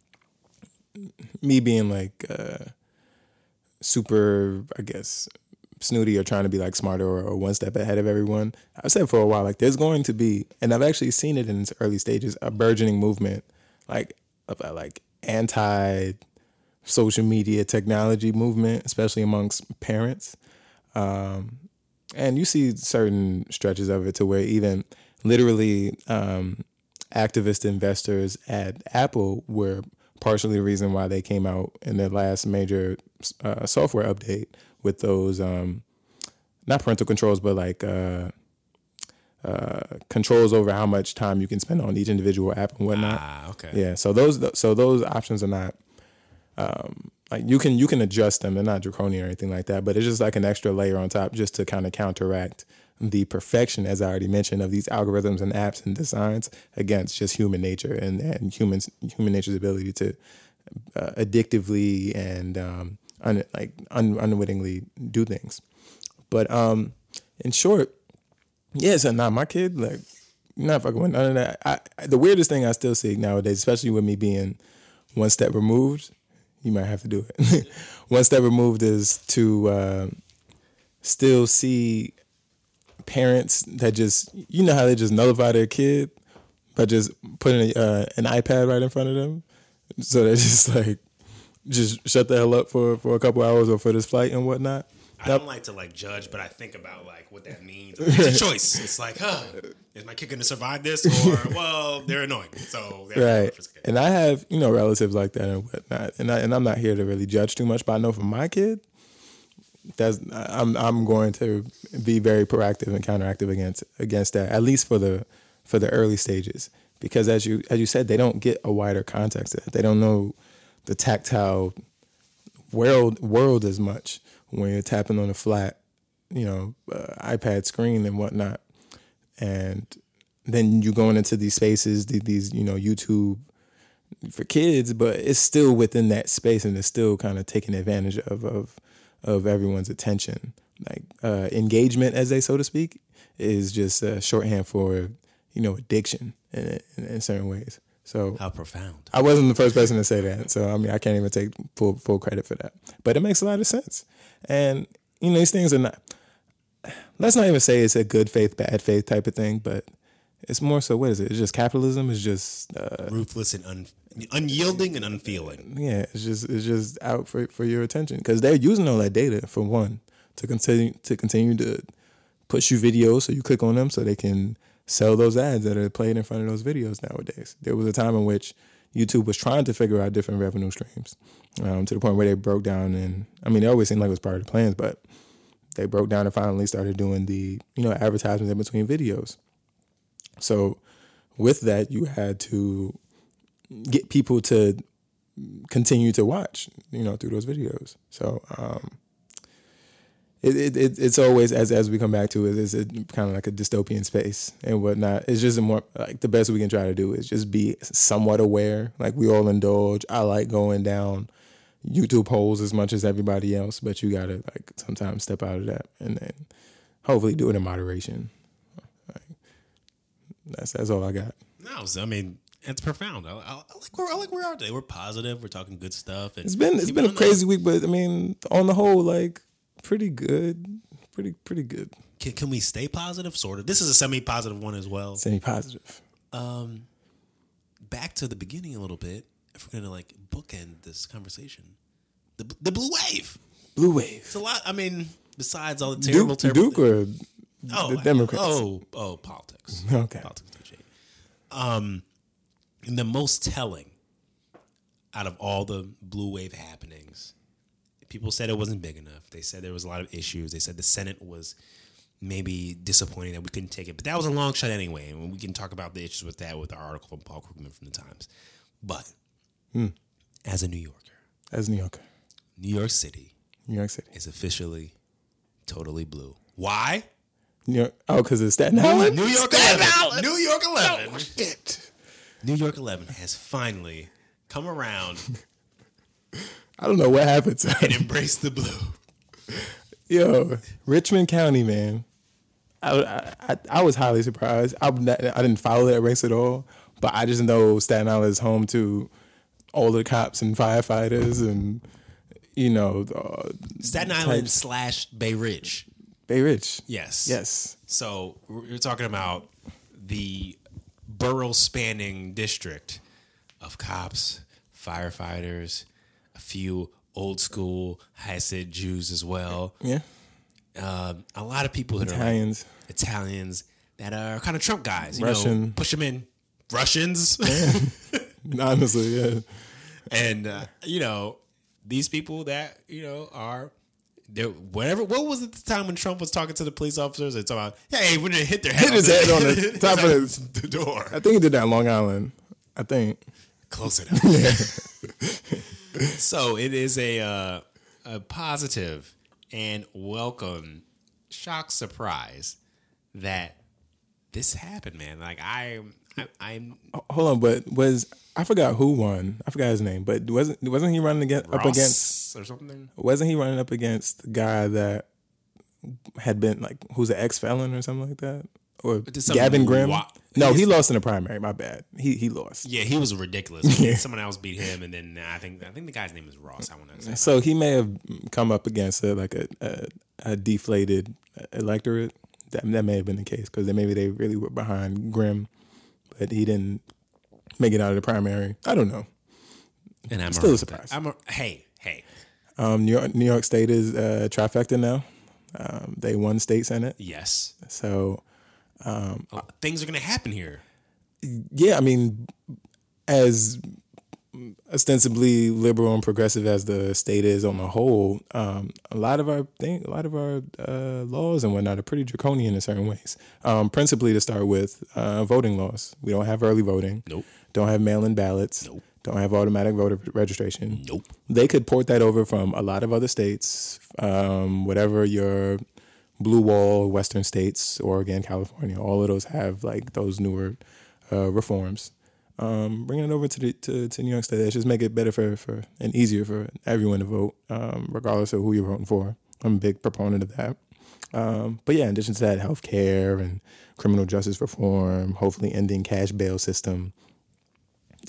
me being like uh, super, I guess... snooty or trying to be like smarter or, or one step ahead of everyone. I've said for a while, like there's going to be, and I've actually seen it in its early stages, a burgeoning movement, like of a, like anti social media technology movement, especially amongst parents. Um, and you see certain stretches of it to where even literally um, activist investors at Apple were partially the reason why they came out in their last major uh, software update with those, um, not parental controls, but like uh, uh, controls over how much time you can spend on each individual app and whatnot. Ah, okay. Yeah, so those so those options are not um, like you can you can adjust them. They're not draconian or anything like that, but it's just like an extra layer on top just to kind of counteract the perfection, as I already mentioned, of these algorithms and apps and designs against just human nature and, and humans human nature's ability to uh, addictively and um, Un, like un, unwittingly do things. But um, in short, yeah, so nah, my kid, like, not fucking with none of that. I, the weirdest thing I still see nowadays, especially with me being one step removed, you might have to do it. One step removed is to uh, still see parents that just, you know how they just nullify their kid by just putting a, uh, an iPad right in front of them. So they're just like, just shut the hell up for, for a couple hours or for this flight and whatnot. I don't like to like judge, but I think about like what that means. It's a choice. It's like, huh, is my kid going to survive this? Or, well, they're annoying. So they're right. And I have, you know, relatives like that and whatnot. And I, and I'm not here to really judge too much, but I know for my kid, that's I'm I'm going to be very proactive and counteractive against against that, at least for the for the early stages. Because as you as you said, they don't get a wider context of that. They don't know the tactile world world as much when you're tapping on a flat, you know, uh, iPad screen and whatnot. And then you're going into these spaces, these, you know, YouTube for kids, but it's still within that space and it's still kind of taking advantage of of, of everyone's attention. Like uh, engagement, as they so to speak, is just a shorthand for, you know, addiction in, in, in certain ways. So how profound. I wasn't the first person to say that. So I mean, I can't even take full full credit for that. But it makes a lot of sense. And you know, these things are not. Let's not even say it's a good faith, bad faith type of thing, but it's more so. What is it? It's just capitalism. It's just uh, ruthless and un, unyielding and unfeeling. Yeah, it's just it's just out for for your attention because they're using all that data for one to continue to continue to push you videos so you click on them so they can sell those ads that are played in front of those videos nowadays. There was a time in which YouTube was trying to figure out different revenue streams um, to the point where they broke down and I mean, it always seemed like it was part of the plans, but they broke down and finally started doing the, you know, advertisements in between videos. So with that, you had to get people to continue to watch, you know, through those videos. So um, it, it it's always, as as we come back to it, is it kind of like a dystopian space and whatnot. It's just a more like the best we can try to do is just be somewhat aware. Like we all indulge. I like going down YouTube holes as much as everybody else, but you gotta like sometimes step out of that and then hopefully do it in moderation. Like, that's that's all I got. No, I mean it's profound. I, I, I like where I like where we are today. We're positive. We're talking good stuff. And it's been it's been a crazy week, but I mean on the whole, like pretty good, pretty pretty good. Can, can we stay positive? Sort of. This is a semi-positive one as well. Semi-positive. Um, back to the beginning a little bit. If we're gonna like bookend this conversation, the the blue wave, blue wave. It's a lot. I mean, besides all the terrible, Duke, terrible Duke or oh, the Democrats. Oh, oh, politics. Okay. Politics. Um, and the most telling out of all the blue wave happenings, people said it wasn't big enough. They said there was a lot of issues. They said the Senate was maybe disappointing that we couldn't take it, but that was a long shot anyway. And we can talk about the issues with that with our article from Paul Krugman from the Times. But hmm. as a New Yorker, as a New Yorker, New York City, New York City is officially totally blue. Why? New York, oh, because it's Staten Island? New York Staten eleven. Island. New York eleven. Oh, shit. New York eleven has finally come around. I don't know what happened to and embraced the blue. Yo, Richmond County, man. I, I, I was highly surprised. I, I didn't follow that race at all, but I just know Staten Island is home to all the cops and firefighters and, you know. Uh, Staten Island types. slash Bay Ridge. Bay Ridge. Yes. Yes. So you're talking about the borough-spanning district of cops, firefighters, a few old-school Hasidic Jews as well. Yeah. Uh, a lot of people that Italians. are like Italians that are kind of Trump guys. You Russian. know, push them in. Russians. Honestly, yeah. And, uh, you know, these people that, you know, are... Whatever. What was it the time when Trump was talking to the police officers? It's about, hey, we're gonna hit their head. Hit his head on the top of his, the door. I think he did that in Long Island. I think close enough. So it is a uh, a positive and welcome shock surprise that this happened, man. Like I, I I'm. Hold on, but was I forgot who won? I forgot his name, but wasn't wasn't he running against Ross up against or something? Wasn't he running up against the guy that had been like who's an ex felon or something like that? Or Gavin Grimm? Wa- no, he lost in the primary. My bad. He he lost. Yeah, he was ridiculous. Yeah. Someone else beat him, and then I think I think the guy's name is Ross. I want to say. So he may have come up against a, like a, a a deflated electorate. That that may have been the case because maybe they really were behind Grimm, but he didn't make it out of the primary. I don't know. And I'm still a surprise. I'm a, hey hey. Um, New York New York State is uh, trifecta now. Um, they won state senate. Yes. So. Um, oh, things are going to happen here. Yeah, I mean, as ostensibly liberal and progressive as the state is on the whole, um, a lot of our thing, a lot of our uh, laws and whatnot are pretty draconian in certain ways. Um, principally, to start with, uh, voting laws. We don't have early voting. Nope. Don't have mail-in ballots. Nope. Don't have automatic voter registration. Nope. They could port that over from a lot of other states, um, whatever your blue wall, Western states, Oregon, California, all of those have like those newer uh, reforms. Um, bringing it over to the to, to New York State, let's just make it better for, for and easier for everyone to vote, um, regardless of who you're voting for. I'm a big proponent of that. Um, but yeah, in addition to that, healthcare and criminal justice reform, hopefully ending cash bail system.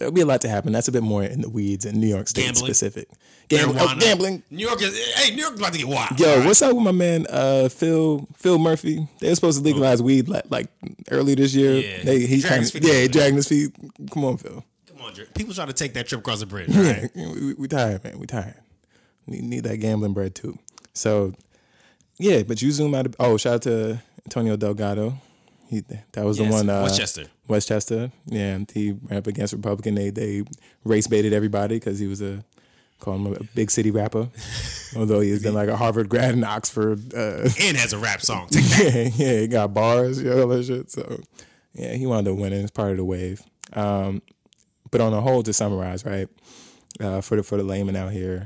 there'll be a lot to happen. That's a bit more in the weeds in New York State Gambling. specific. Gambling. Oh, gambling. New York is hey, New York's about to get wild. Yo, right? what's up with my man uh, Phil Phil Murphy? They were supposed to legalize oh. weed like, like early this year. Yeah, they, he's trying to, yeah, dragging his feet. Come on, Phil. Come on, people trying to take that trip across the bridge. Right? Yeah, we, we tired, man. We tired. We need that gambling bread too. So, yeah, but you zoom out. Of, oh, shout out to Antonio Delgado. He, that was yes, the one. Uh, Westchester. Westchester. Yeah, he ran up against Republican. They they race baited everybody because he was a call him a big city rapper. Although he has been like a Harvard grad in Oxford. Uh, and has a rap song. yeah, yeah, he got bars, you know, all that shit. So yeah, he wound up winning. It's part of the wave. Um, but on the whole, to summarize, right, uh, for the for the layman out here,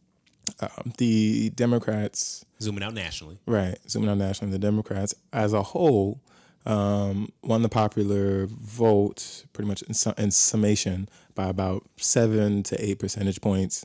um, the Democrats zooming out nationally, right, zooming out nationally, the Democrats as a whole um, won the popular vote pretty much in, su- in summation by about seven to eight percentage points,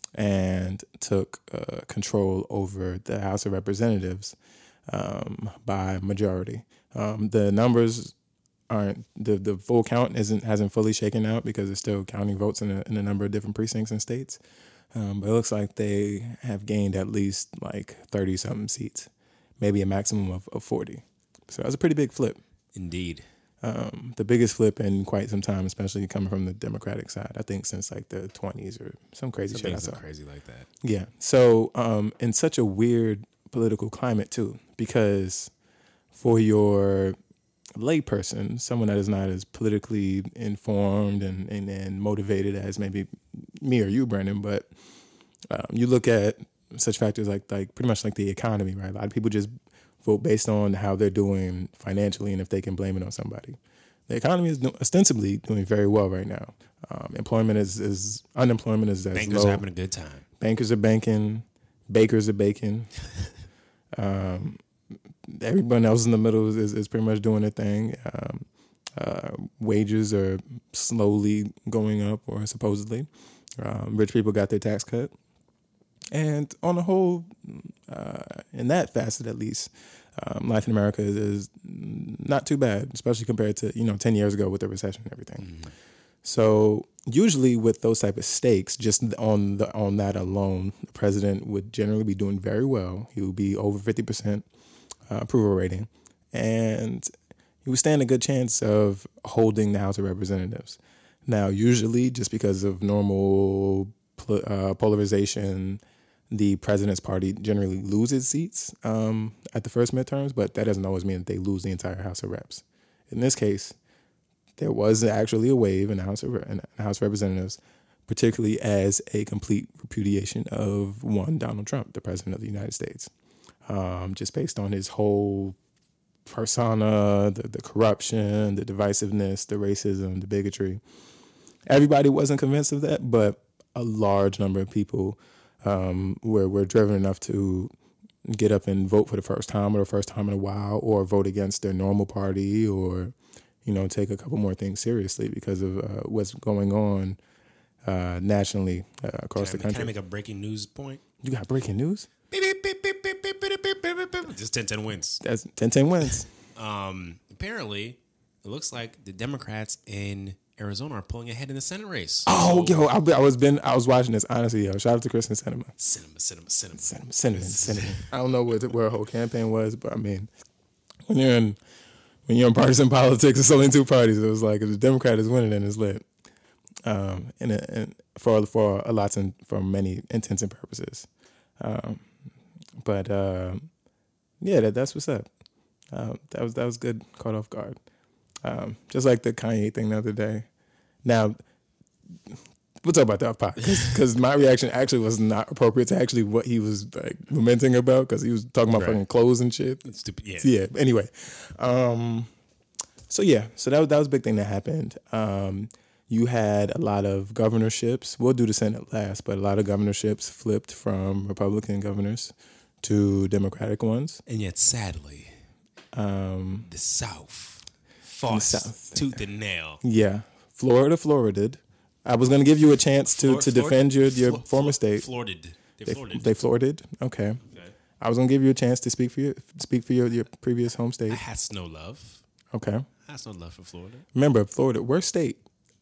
and took uh, control over the House of Representatives um, by majority. Um, the numbers aren't the the full count isn't hasn't fully shaken out because it's still counting votes in a, in a number of different precincts and states. Um, but it looks like they have gained at least like thirty something seats, maybe a maximum of, of forty. So that's a pretty big flip. Indeed. Um, the biggest flip in quite some time, especially coming from the Democratic side. I think since like the twenties or some crazy Something shit I saw. Crazy like that. Yeah. So um, in such a weird political climate too, because for your layperson, someone that is not as politically informed and, and, and motivated as maybe me or you, Brandon, but um, you look at such factors like like pretty much like the economy, right? A lot of people just vote based on how they're doing financially and if they can blame it on somebody. The economy is ostensibly doing very well right now. Um, employment is, is unemployment is as Bankers low. are having a good time. Bankers are banking. Bakers are baking. um, everyone else in the middle is, is pretty much doing their thing. Um, uh, wages are slowly going up, or supposedly. Um, rich people got their tax cut. And on the whole, uh, in that facet at least, um, life in America is, is not too bad, especially compared to, you know, ten years ago with the recession and everything. Mm. So usually with those type of stakes, just on the on that alone, the president would generally be doing very well. He would be over fifty percent uh, approval rating, and he would stand a good chance of holding the House of Representatives. Now, usually just because of normal uh, polarization, the president's party generally loses seats um, at the first midterms, but that doesn't always mean that they lose the entire House of Reps. In this case, there was actually a wave in the House of, in the House of Representatives, particularly as a complete repudiation of one Donald Trump, the president of the United States, um, just based on his whole persona, the, the corruption, the divisiveness, the racism, the bigotry. Everybody wasn't convinced of that, but a large number of people um, were, were driven enough to get up and vote for the first time or the first time in a while, or vote against their normal party, or, you know, take a couple more things seriously because of uh, what's going on uh, nationally uh, across can the I, country. Can I make a breaking news point? You got breaking news? Just ten ten wins. That's ten ten wins. Um, apparently, it looks like the Democrats in Arizona are pulling ahead in the Senate race. Oh, so, yo, I, I was been I was watching this, honestly, yo. Shout out to Kristen Sinema. Cinema, cinema, cinema. Cinnamon, cinnamon, cinnamon. I don't know what where her whole campaign was, but I mean, when you're in when you're in partisan politics, it's only two parties. It was like if the Democrat is winning, then it's lit. Um, and, and for for a lot and for many intents and purposes. Um, but uh, yeah, that that's what's up. Um, that was that was good. Caught off guard. Um, just like the Kanye thing the other day. Now, we'll talk about that part because my reaction actually was not appropriate to actually what he was like lamenting about, because he was talking about right. fucking clothes and shit. It's stupid. Yeah. So, yeah. Anyway, um, so yeah, so that was that was a big thing that happened. Um, you had a lot of governorships. We'll do the Senate last, but a lot of governorships flipped from Republican governors to Democratic ones, and yet sadly, um, the South. Fought tooth and nail. Yeah. Florida, Florida. I was going to give you a chance to, Flor- to defend your, your Flor- former state. Florida. They, they Florida. They Florida. Okay. okay. I was going to give you a chance to speak for your speak for your, your previous home state. I has no love. Okay. I has no love for Florida. Remember, Florida, worst state.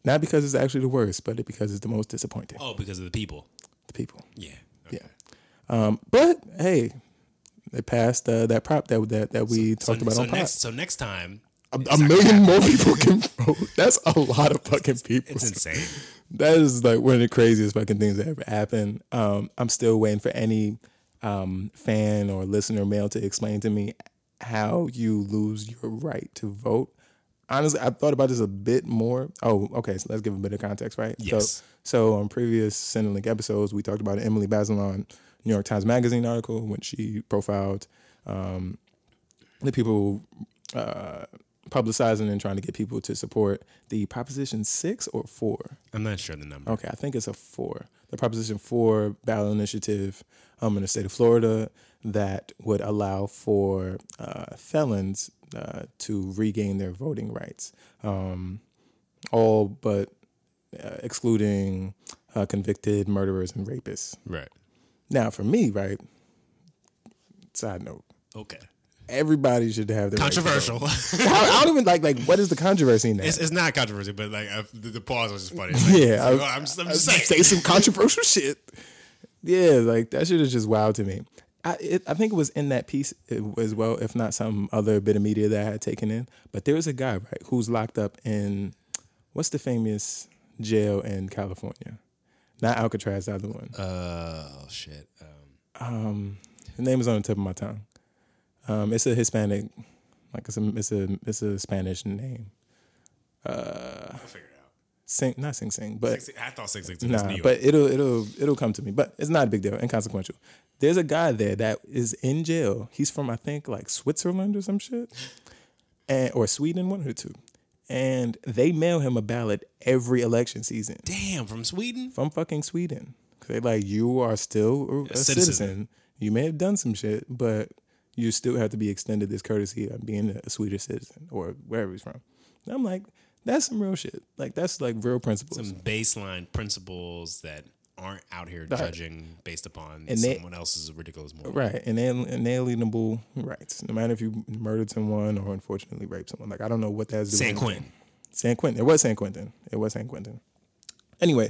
Not because it's actually the worst, but because it's the most disappointing. Oh, because of the people. The people. Yeah. Okay. Yeah. Um, but hey, they passed uh, that prop that that, that we so, talked so, about so on next, pod. So next time, A, a million more people can vote. That's a lot of fucking people. it's insane. That is like one of the craziest fucking things that ever happened. Um, I'm still waiting for any um, fan or listener mail to explain to me how you lose your right to vote. Honestly, I've thought about this a bit more. Oh, okay. So let's give a bit of context, right? Yes. So, so on previous Cinelink episodes, we talked about an Emily Bazelon New York Times Magazine article when she profiled um, the people uh, publicizing and trying to get people to support the Proposition six or four. I'm not sure the number. Okay, I think it's a four. The Proposition four ballot initiative um, in the state of Florida that would allow for uh, felons uh, to regain their voting rights, um, all but uh, excluding uh, convicted murderers and rapists. Right. Now, for me, right, side note, Okay. everybody should have the Controversial. Right to vote. I, I don't even like like what is the controversy in that? It's, it's not controversial, but like uh, the, the pause was just funny. It's like, Yeah, it's like, I- oh, I'm, just, I'm I just saying. say some controversial shit. Yeah, like that shit is just wild to me. I it, I think it was in that piece as well, if not some other bit of media that I had taken in. But there was a guy, right, who's locked up in what's the famous jail in California? Not Alcatraz, the other one. Uh, oh shit. Um, Um, the name is on the tip of my tongue. Um, it's a Hispanic, like it's a it's a it's a Spanish name. I'll figure it out. Sing, not Sing Sing, but Six, I thought six six two was nah, New York. but it'll it'll it'll come to me. But it's not a big deal, inconsequential. There's a guy there that is in jail. He's from I think like Switzerland or some shit, and or Sweden, one of the two. And they mail him a ballot every election season Damn, from Sweden? from fucking Sweden. They're like, you are still a, a citizen. citizen. You may have done some shit, but you still have to be extended this courtesy of being a Swedish citizen or wherever he's from. And I'm like, that's some real shit. Like that's like real principles. Some baseline principles that aren't out here Right. judging based upon And they- someone else's ridiculous moral. Right, inal- inalienable rights. No matter if you murdered someone or unfortunately raped someone. Like I don't know what that's doing. San Quentin. San Quentin. It was San Quentin. It was San Quentin. Anyway,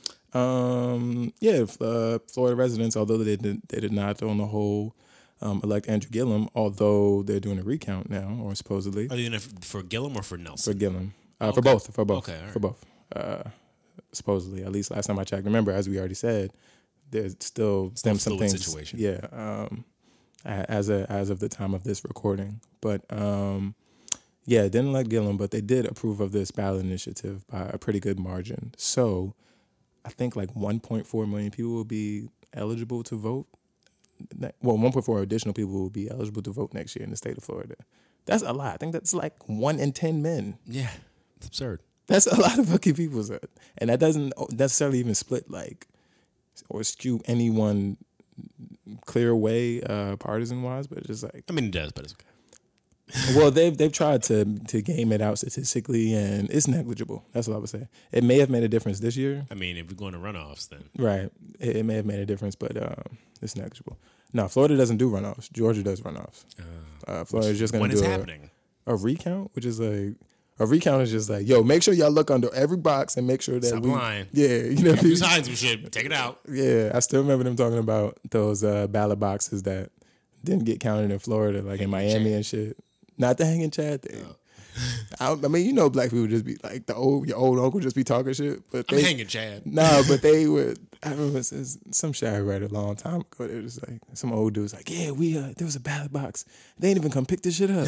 um, yeah, uh, Florida residents, although they did, they did not on the whole um, elect Andrew Gillum, although they're doing a recount now, or supposedly Are you doing it for, for Gillum or for for Nelson? Gillum, uh, Okay. for both, for both, Okay, all right. for both. Uh, supposedly, at least last time I checked. Remember, as we already said, there's still Still some, some fluid things. situation. Yeah, um, a- as a, as of the time of this recording, but um, yeah, didn't elect Gillum, but they did approve of this ballot initiative by a pretty good margin. So I think like one point four million people will be eligible to vote. Ne- Well, one point four additional people will be eligible to vote next year in the state of Florida. That's a lot. I think that's like one in ten men. Yeah, it's absurd. That's a lot of fucking people, sir. And that doesn't necessarily even split like or skew any one clear way uh, partisan wise, but it's just like I mean, it does, but it's okay. well, they've they've tried to to game it out statistically, and it's negligible. That's what I would say. It may have made a difference this year, I mean, if we're going to runoffs, then right? It, it may have made a difference, but um, it's negligible. No, Florida doesn't do runoffs. Georgia does runoffs. Uh, Florida is just going when to it's do a, happening, a recount, which is like a recount is just like, yo, make sure y'all look under every box and make sure that Stop we, lying. yeah, you know, if you sign some shit, take it out. yeah. I still remember them talking about those uh, ballot boxes that didn't get counted in Florida, like in Miami Chad. and shit. Not the hanging Chad thing. I, I mean, you know, black people just be like the old your old uncle just be talking shit, but I'm they hanging Chad. no, but they would. I remember it's- it's some shit I read a long time ago. They were just like some old dudes like, yeah, we uh, there was a ballot box. They ain't even come pick this shit up.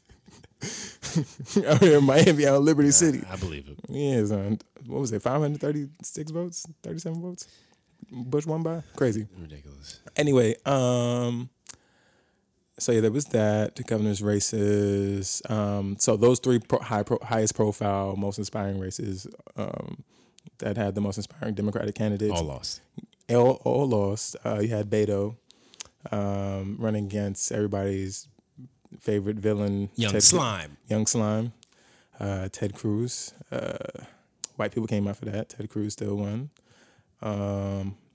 Out here in Miami, out in Liberty City. I believe it. Yeah, son. What was it? Five hundred thirty-six votes, thirty-seven votes. Bush won by crazy. Ridiculous. Anyway, um, so yeah, there was that. The governor's races. Um, so those three pro- high pro- highest profile, most inspiring races um, that had the most inspiring Democratic candidates. All lost. All, all lost. Uh, you had Beto um, running against everybody's favorite villain, Young Ted- slime. Young Slime, uh, Ted Cruz. Uh, white people came out for that. Ted Cruz still won. Um,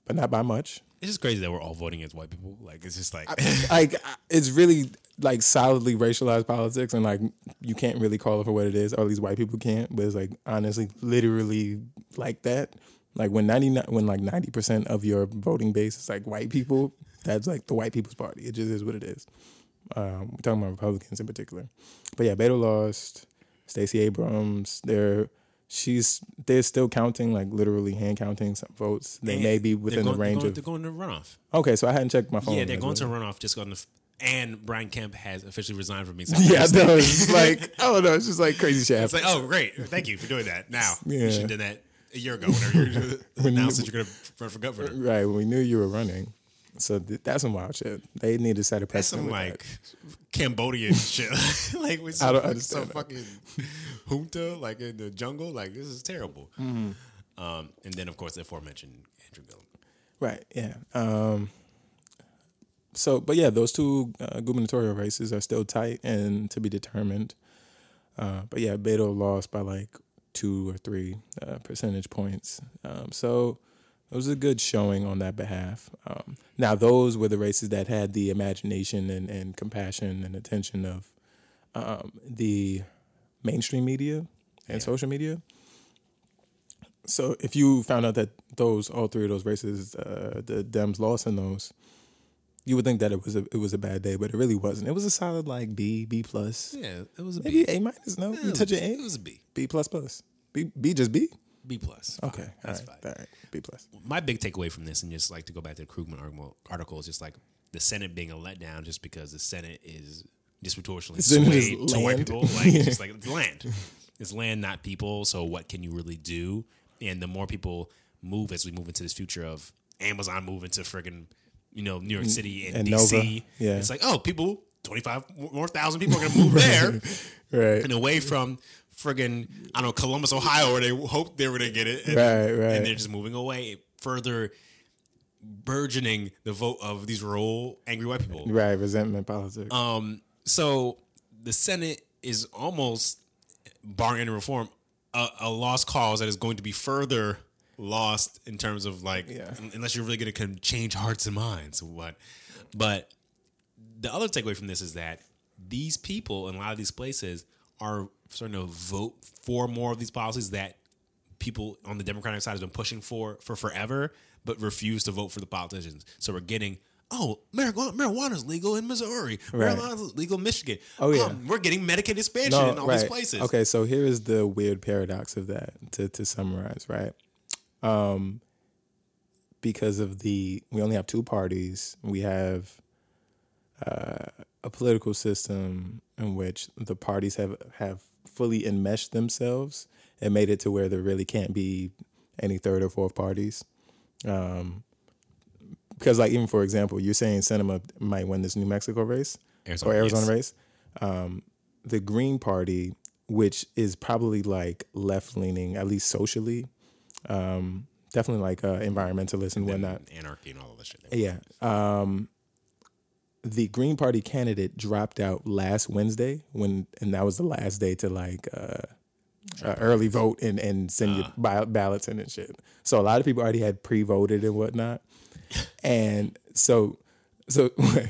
but not by much. It's just crazy that we're all voting as white people. Like, it's just like, Like, it's really like solidly racialized politics, and like you can't really call it for what it is, or at least white people can't. But it's like honestly, literally like that. Like when ninety when like ninety percent of your voting base is like white people, that's like the white people's party. It just is what it is. Um, we're talking about Republicans in particular, but yeah, Beto lost. Stacey Abrams, they're she's they're still counting, like literally hand counting some votes. They and may be within going, the range they're going, of. They're going to runoff. Okay, so I hadn't checked my phone. Yeah, they're going well. to runoff. Just on the. And Brian Kemp has officially resigned from being. Yeah, no, it's like I don't know. It's just like crazy shit. It's like, oh, great, thank you for doing that. Now Yeah. you should have done that a year ago. Whenever you announced that you're going to run for governor. Right, when we knew you were running. So th- that's some wild shit. They need to set a That's precedent. some with like that. Cambodian shit. Like with some, I don't fucking, understand some that. fucking junta, like in the jungle. Like this is terrible. Mm-hmm. Um, and then of course the aforementioned Andrew Gillum. Right. Yeah. Um, so, but yeah, those two uh, gubernatorial races are still tight and to be determined. Uh, but yeah, Beto lost by like two or three uh, percentage points. Um, so it was a good showing on that behalf. Um, now, those were the races that had the imagination and, and compassion and attention of um, the mainstream media and Yeah. social media. So if you found out that those, all three of those races, uh, the Dems lost in those, you would think that it was a it was a bad day, but it really wasn't. It was a solid like B, B plus, Yeah, it was a maybe B. A minus. No, Yeah, you touch an A. It was a B. B plus plus. B B just B. B plus. Okay, Fine. all That's right, fine. all right. B plus. My big takeaway from this, and just like to go back to the Krugman article, article is just like the Senate being a letdown, just because the Senate is disproportionately Senate is swayed to white land. people. Like it's just like it's land, it's land, not people. So what can you really do? And the more people move as we move into this future of Amazon moving to friggin', you know, New York City and, And D C, Nova, yeah. it's like, oh, people, twenty-five more thousand people are going to move there Right. and away from friggin', I don't know, Columbus, Ohio, where they hoped they were going to get it. And, Right, right. And they're just moving away, further burgeoning the vote of these rural, angry white people. Right. Resentment politics. Um, so the Senate is almost, barring any reform, a, a lost cause that is going to be further lost in terms of like, Yeah. un- unless you're really going to change hearts and minds. What? But the other takeaway from this is that these people in a lot of these places are starting to vote for more of these policies that people on the Democratic side has been pushing for for forever, but refuse to vote for the politicians. So we're getting, oh, marijuana, marijuana's legal in Missouri. Right. Marijuana's legal in Michigan. Oh, yeah. Um, we're getting Medicaid expansion in all these places. Okay, so here is the weird paradox of that to, to summarize, right? Um, because of the, we only have two parties. We have uh, a political system in which the parties have, have fully enmeshed themselves and made it to where there really can't be any third or fourth parties. Um, because like, even for example, you're saying Sinema might win this New Mexico race Arizona, or Arizona yes. race. Um, the Green Party, which is probably like left leaning, at least socially, um, definitely like uh, environmentalists and Then whatnot. Anarchy and all of that shit. Yeah. Um, the Green Party candidate dropped out last Wednesday when, and that was the last day to like uh, uh, early vote and, and send your ba- ballots in and shit. So a lot of people already had pre-voted and whatnot. And so, so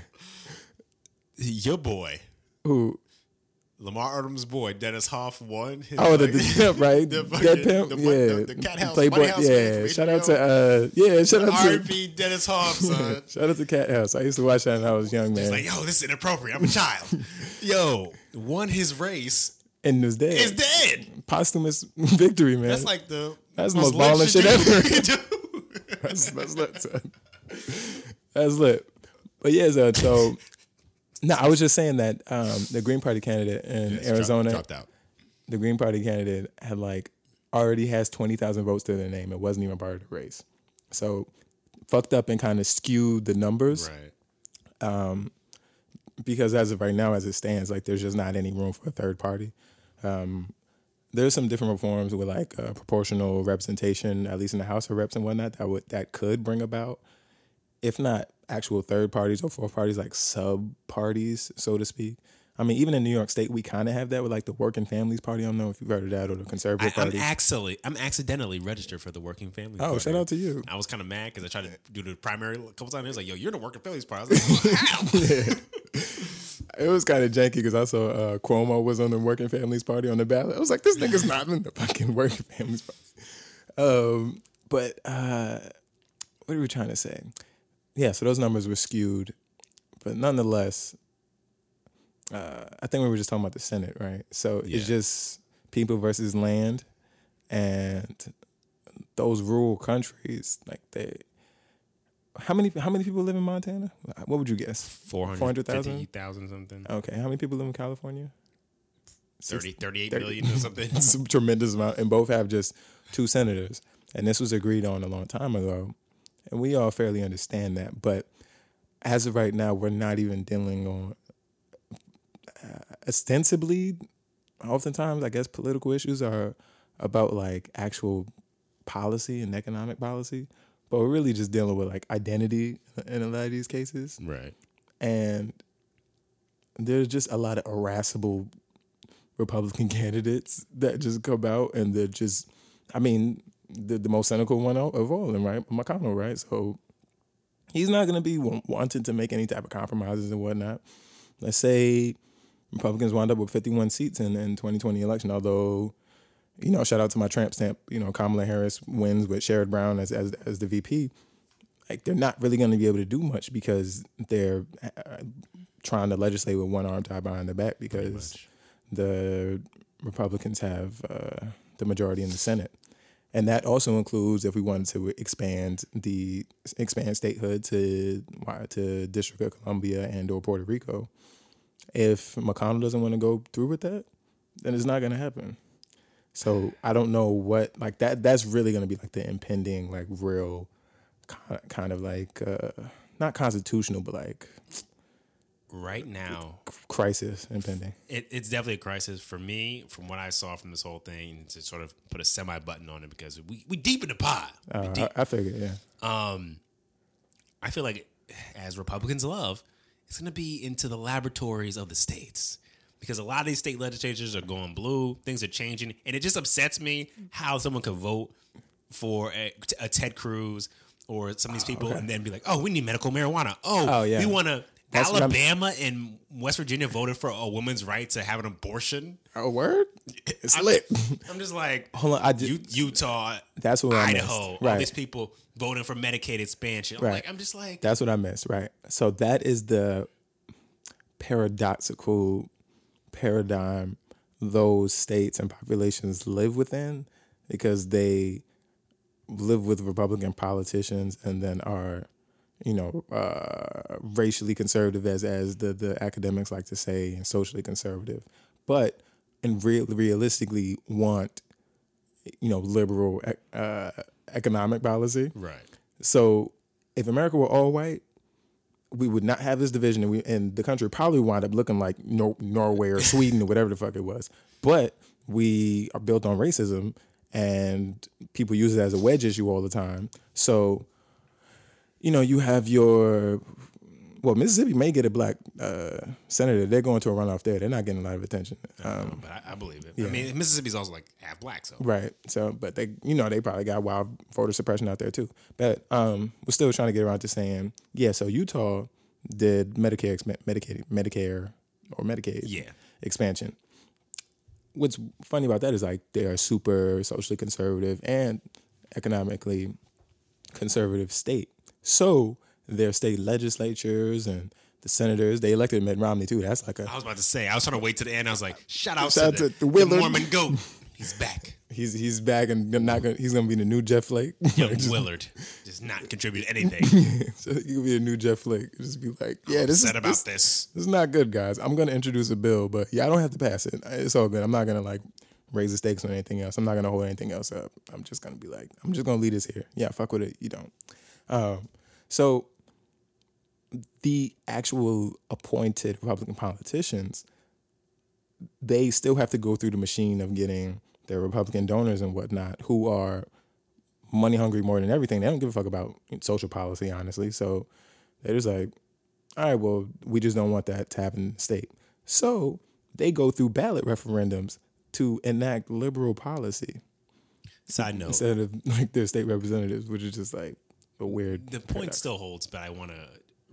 Your boy, who, Lamar Odom's boy, Dennis Hoff, won. His, oh, the, like, the pimp, right? the fucking- Dead pimp, the- yeah. the- the cat house, Playboy, Bunny House yeah. man from Shout out H B to, O. uh, yeah, shout out R to, and B Dennis Hoff, son. shout out to Cat House. I used to watch that when I was young, man. It's like, yo, this is inappropriate. I'm a child. Yo, won his race. And was dead. Is dead. Posthumous victory, man. That's like the That's the most lit violent shit you ever. can do. That's, that's lit. Son. That's lit. But yeah, so, so no, I was just saying that um, the Green Party candidate in Yes, Arizona, dropped, dropped out. the Green Party candidate had like already has twenty thousand votes to their name. It wasn't even part of the race. So fucked up and kind of skewed the numbers. Right. Because as of right now, as it stands, like there's just not any room for a third party. Um, there's some different reforms with like uh, proportional representation, at least in the House of Reps and whatnot, that would that could bring about, if not actual third parties or fourth parties, like sub parties, so to speak. I mean, even in New York State, we kind of have that with like the Working Families Party. I don't know if you've heard of that or the Conservative I, I'm Party. actually, I'm accidentally registered for the Working Families Oh, Party. shout out to you. I was kind of mad because I tried to do the primary a couple times. It was like, yo, you're in the Working Families Party. I was like, how? Yeah. It was kind of janky because I saw uh, Cuomo was on the Working Families Party on the ballot. I was like, this nigga's not in the fucking Working Families Party. Um, but uh, what are we trying to say? Yeah, so those numbers were skewed. But nonetheless, uh, I think we were just talking about the Senate, right? So Yeah. it's just people versus land. And those rural countries, like they... How many how many people live in Montana? What would you guess? four hundred fifty thousand something. Okay. How many people live in California? thirty, thirty-eight thirty million or something. It's a tremendous amount. And both have just two senators. And this was agreed on a long time ago. And we all fairly understand that. But as of right now, we're not even dealing on uh, ostensibly, oftentimes, I guess political issues are about like actual policy and economic policy. But we're really just dealing with like identity in a lot of these cases. Right. And there's just a lot of irascible Republican candidates that just come out and they're just, I mean, the, the most cynical one of all of them, right? McConnell, right? So he's not going to be wanting to make any type of compromises and whatnot. Let's say Republicans wind up with fifty-one seats in the twenty twenty election, although, you know, shout out to my tramp stamp, you know, Kamala Harris wins with Sherrod Brown as as, as the V P. Like, they're not really going to be able to do much because they're uh, trying to legislate with one arm tied behind their back because the Republicans have uh, the majority in the Senate. And that also includes if we wanted to expand the expand statehood to to District of Columbia and or Puerto Rico. If McConnell doesn't want to go through with that, then it's not going to happen. So I don't know what like that. That's really going to be like the impending like real kind of like uh, not constitutional, but like right now crisis impending. It, it's definitely a crisis for me. From what I saw from this whole thing, to sort of put a semi button on it because we we deep in the pot. Uh, deep. I, I figured, yeah. Um, I feel like as Republicans love, it's going to be into the laboratories of the states. Because a lot of these state legislatures are going blue, things are changing, and it just upsets me how someone could vote for a, a Ted Cruz or some of these people, okay. and then be like, "Oh, we need medical marijuana. Oh, Oh, yeah. we want to." That's what I'm- Alabama and West Virginia voted for a woman's right to have an abortion. A word? It's I'm, lit. I'm just like, Hold on, I just, U- Utah, that's what I Idaho, missed. all Right. these people voting for Medicaid expansion. I'm Right. like, I'm just like, That's what I missed, right? So that is the paradoxical paradigm those states and populations live within because they live with Republican politicians and then are, you know, uh, racially conservative as as the, the academics like to say, and socially conservative, but and real, realistically want, you know, liberal uh, economic policy. right. So if America were all white, we would not have this division, and we and the country probably wound up looking like Nor- Norway or Sweden or whatever the fuck it was. But we are built on racism, and people use it as a wedge issue all the time. So, you know, you have your well, Mississippi may get a black uh, senator. They're going to a runoff there. They're not getting a lot of attention. Um, But I, I believe it. yeah. I mean, Mississippi's also like half black, so Right. So, but they, you know, they probably got wild voter suppression out there too. But um, we're still trying to get around to saying, yeah. So Utah did Medicare, exp- Medicaid, Medicare or Medicaid, Yeah. expansion. What's funny about that is like they are super socially conservative and economically conservative state. So their state legislatures and the senators, they elected Mitt Romney too. That's like a I was about to say, I was trying to wait to the end. I was like, shout out Shout to, out the, to the Willard. the Mormon goat. He's back. he's he's back and not gonna he's gonna be the new Jeff Flake. Young Just- Willard does not contribute anything. So you could be a new Jeff Flake. Just be like, yeah, this is Upset about this, this. this is not good, guys. I'm gonna introduce a bill, but yeah, I don't have to pass it. It's all good. I'm not gonna like raise the stakes on anything else. I'm not gonna hold anything else up. I'm just gonna be like, I'm just gonna leave this here. Yeah, fuck with it. You don't. Um, so the actual appointed Republican politicians, they still have to go through the machine of getting their Republican donors and whatnot who are money hungry more than everything. They don't give a fuck about social policy, honestly. So they're just like, all right, well, we just don't want that to happen in the state. So they go through ballot referendums to enact liberal policy. Side note. Instead of like their state representatives, which is just like a weird. The point paradox. Still holds, but I want to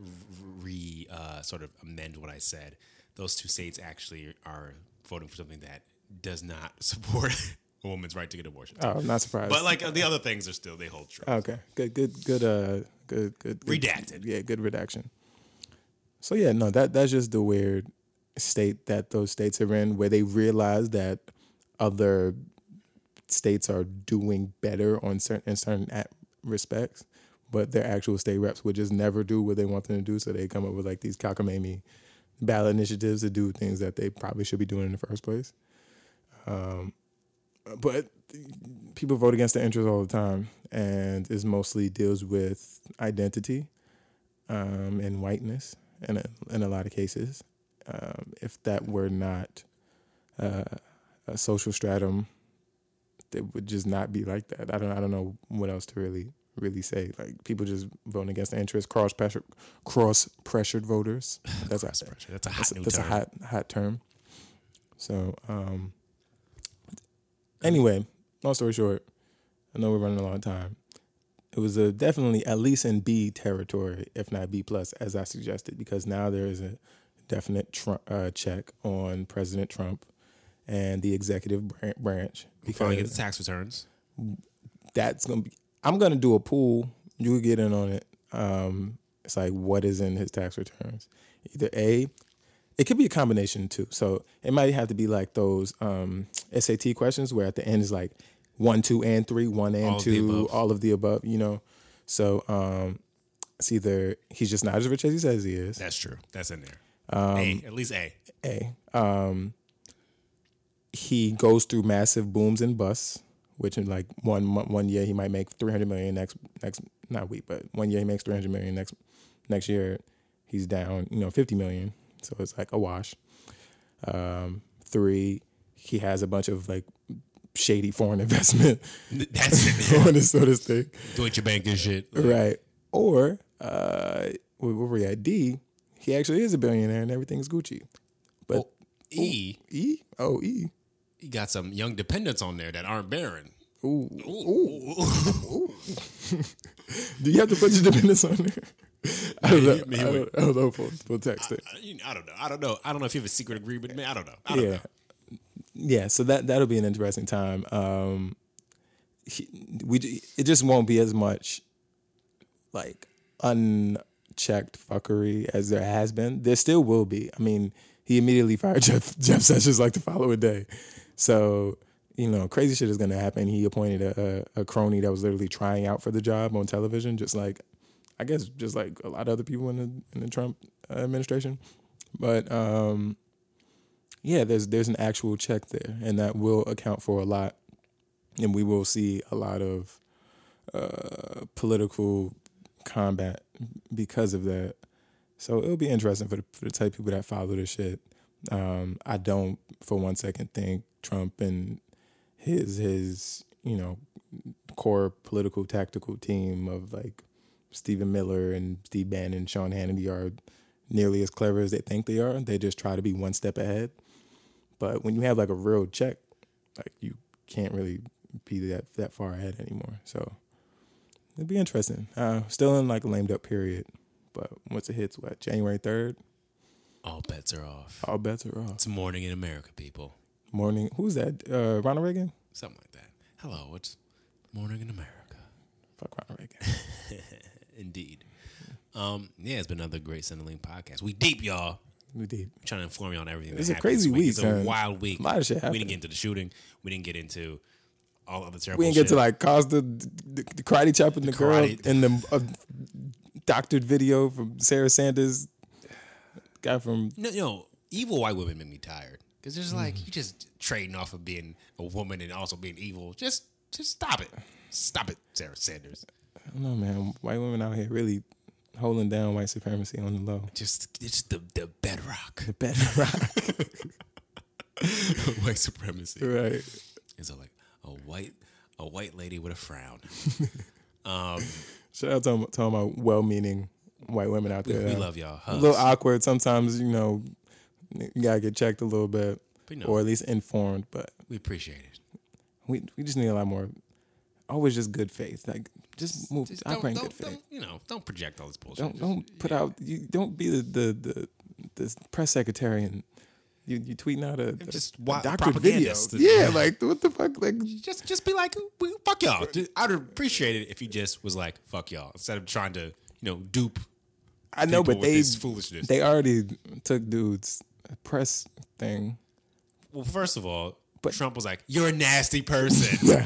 re uh, sort of amend what I said. Those two states actually are voting for something that does not support a woman's right to get abortion. Oh, I'm not surprised. But like uh, the other things are still, they hold true. Okay, good, good, good, uh, good, good, good. Redacted. Yeah, good redaction. So yeah, no, that that's just the weird state that those states are in, where they realize that other states are doing better on certain in certain respects, but their actual state reps would just never do what they want them to do. So they come up with like these cockamamie ballot initiatives to do things that they probably should be doing in the first place. Um, but people vote against their interests all the time, and it mostly deals with identity um, and whiteness in a, in a lot of cases. Um, if that were not uh, a social stratum, it would just not be like that. I don't I don't know what else to really really say. Like people just voting against their interests, cross pressure, cross pressured voters. That's cross a, pressure. That's a hot that's, new that's term. a hot hot term. So um, anyway, long story short, I know we're running a long time. It was a definitely at least in B territory, if not B plus, as I suggested, because now there is a definite tr- uh, check on President Trump and the executive branch. Before we get the tax returns, that's gonna be. I'm gonna do a pool. You could get in on it. Um, it's like what is in his tax returns. Either A, it could be a combination too. So it might have to be like those um, S A T questions where at the end is like one, two, and three, one and all two, all of the above. You know, so um, it's either he's just not as rich as he says he is. That's true. That's in there. Um, A, at least A. A. Um, he goes through massive booms and busts, which in like one one year he might make three hundred million. Next next not week, but one year he makes three hundred million. Next next year he's down, you know, fifty million. So it's like a wash. Um, three, he has a bunch of like shady foreign investment. That's it. on this sort of thing. Deutsche Bank and shit. Like, Right. Or uh, where were we at? D, he actually is a billionaire and everything's Gucci. But oh, E, ooh, E, oh E. He got some young dependents on there that aren't barren. Ooh. Ooh. Ooh. Do you have to put your dependents on there? I don't know. I don't, I don't know for, for text. I, I, I don't know. I don't know. I don't know if you have a secret agreement, man. I don't know. I don't yeah. know. Yeah, so that, that'll be an interesting time. Um, he, we It just won't be as much, like, unchecked fuckery as there has been. There still will be. I mean, he immediately fired Jeff, Jeff Sessions like the following day. So, you know, crazy shit is going to happen. He appointed a, a, a crony that was literally trying out for the job on television, just like, I guess, just like a lot of other people in the in the Trump administration. But, um, yeah, there's there's an actual check there, and that will account for a lot. And we will see a lot of uh, political combat because of that. So it'll be interesting for the, for the type of people that follow this shit. Um, I don't, for one second, think Trump and his his you know core political tactical team of like Stephen Miller and Steve Bannon, Sean Hannity are nearly as clever as they think they are. They just try to be one step ahead. But when you have like a real check, like you can't really be that that far ahead anymore. So it'll be interesting. Uh, still in like a lamed up period. But once it hits, what, January third? All bets are off. All bets are off. It's morning in America, people. Morning. Who's that? Uh, Ronald Reagan? Something like that. Hello, it's morning in America. Fuck Ronald Reagan. Indeed. Um, yeah, it's been another great Centerlink podcast. We deep, y'all. We did. I'm trying to inform you on everything. It's that a crazy this week. week. It's a man. wild week. A lot of shit happened. We didn't get into the shooting. We didn't get into all other terrible We didn't shit. get to like cause the, the, the karate chopping the, the girl karate. in the uh, doctored video from Sarah Sanders. Guy from No, no, evil white women make me tired because it's like mm. you just trading off of being a woman and also being evil. Just, just stop it. Stop it, Sarah Sanders. I don't know, man. White women out here really holding down white supremacy on the low. Just, it's the the bedrock. The bedrock. White supremacy. Right. It's a, like a white a white lady with a frown. Um, Shout out to, to all my well-meaning white women out there. We, we love y'all. Hugs. A little awkward sometimes, you know, you gotta get checked a little bit, But, you know, or at least informed. But we appreciate it. we we just need a lot more. Always just good faith. Like just move. Just I don't, bring don't, good faith. don't, you know, don't project all this bullshit. Don't don't put out. You don't be the the the, the press secretary and you you tweeting out a, a, just a wild doctored video. propagandist. Yeah, like what the fuck? Like Just just be like, "We- fuck y'all. Just- I'd appreciate it if he just was like, fuck y'all, instead of trying to, you know, dupe. I know, people but with they this foolishness. they already took dude's press thing. Well, first of all, But- Trump was like, "You're a nasty person."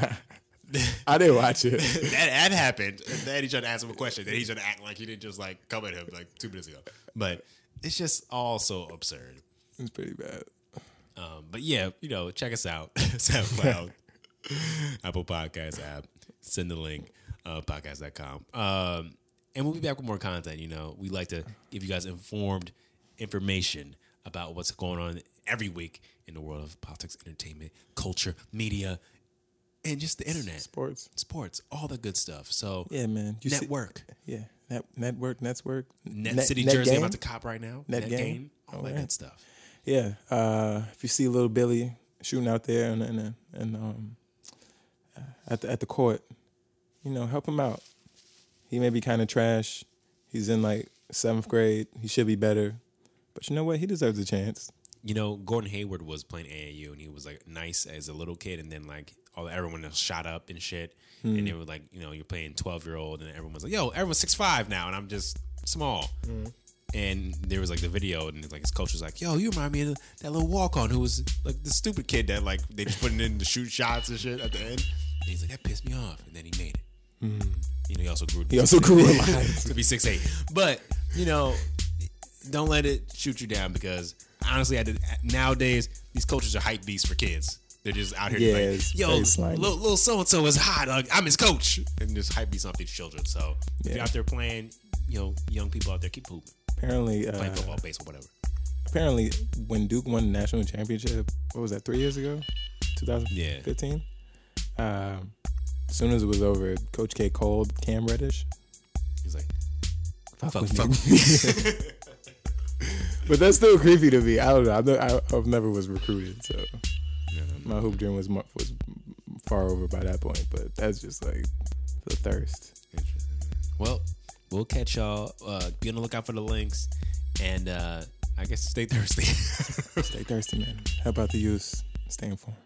I didn't watch it. that, that happened. And then he tried to ask him a question. Then he tried to act like he didn't just like come at him like two minutes ago. But it's just all so absurd. It's pretty bad. Um, but yeah, you know, check us out. SoundCloud, Apple Podcasts app. Send the link, uh, podcast dot com. Um, and we'll be back with more content. You know, we like to give you guys informed information about what's going on every week in the world of politics, entertainment, culture, media, and just the internet, Sports. sports, all the good stuff. So Yeah, man. You see- network, yeah. Net, network, network. Net, Net- City Net Jersey, game? I'm about to cop right now. Net Net, game? game, all All that right. good stuff. Yeah. Uh, if you see little Billy shooting out there and and, and um, uh, at the at the court, you know, help him out. He may be kind of trash. He's in like seventh grade. He should be better. But you know what? He deserves a chance. You know, Gordon Hayward was playing A A U, and he was like nice as a little kid, and then like all everyone else shot up and shit, Hmm. and they were like, you know, you're playing twelve year old, and everyone was like, yo, everyone's six five now, and I'm just small. Hmm. And there was like the video, and like his coach was like, yo, you remind me of that little walk on who was like the stupid kid that like they just put it in to shoot shots and shit at the end. And he's like, that pissed me off, and then he made it. You know, he also grew. To He be also six- grew a lot. to be six eight, but you know, don't let it shoot you down because honestly, I did, nowadays these coaches are hype beasts for kids. They're just out here Yeah, like, it's yo, very slimy. little, little so and so is hot. Like, I'm his coach, and just hype beasts off these children. So if Yeah. you're out there playing, you know, young people out there, keep hooping, Apparently, playing uh, football, baseball, whatever. apparently, when Duke won the national championship, what was that? Three years ago, twenty fifteen. Um, as soon as it was over, Coach K called Cam Reddish. He's like, Fuck, fuck, with fuck. me. But that's still creepy to me. I don't know. I've never, I, I've never was recruited, so my hoop dream was mu- was far over by that point. But that's just like the thirst. Interesting, man. Well, we'll catch y'all. Uh, be on the lookout for the links, and uh, I guess stay thirsty. Stay thirsty, man. Help out the youth. Stay informed.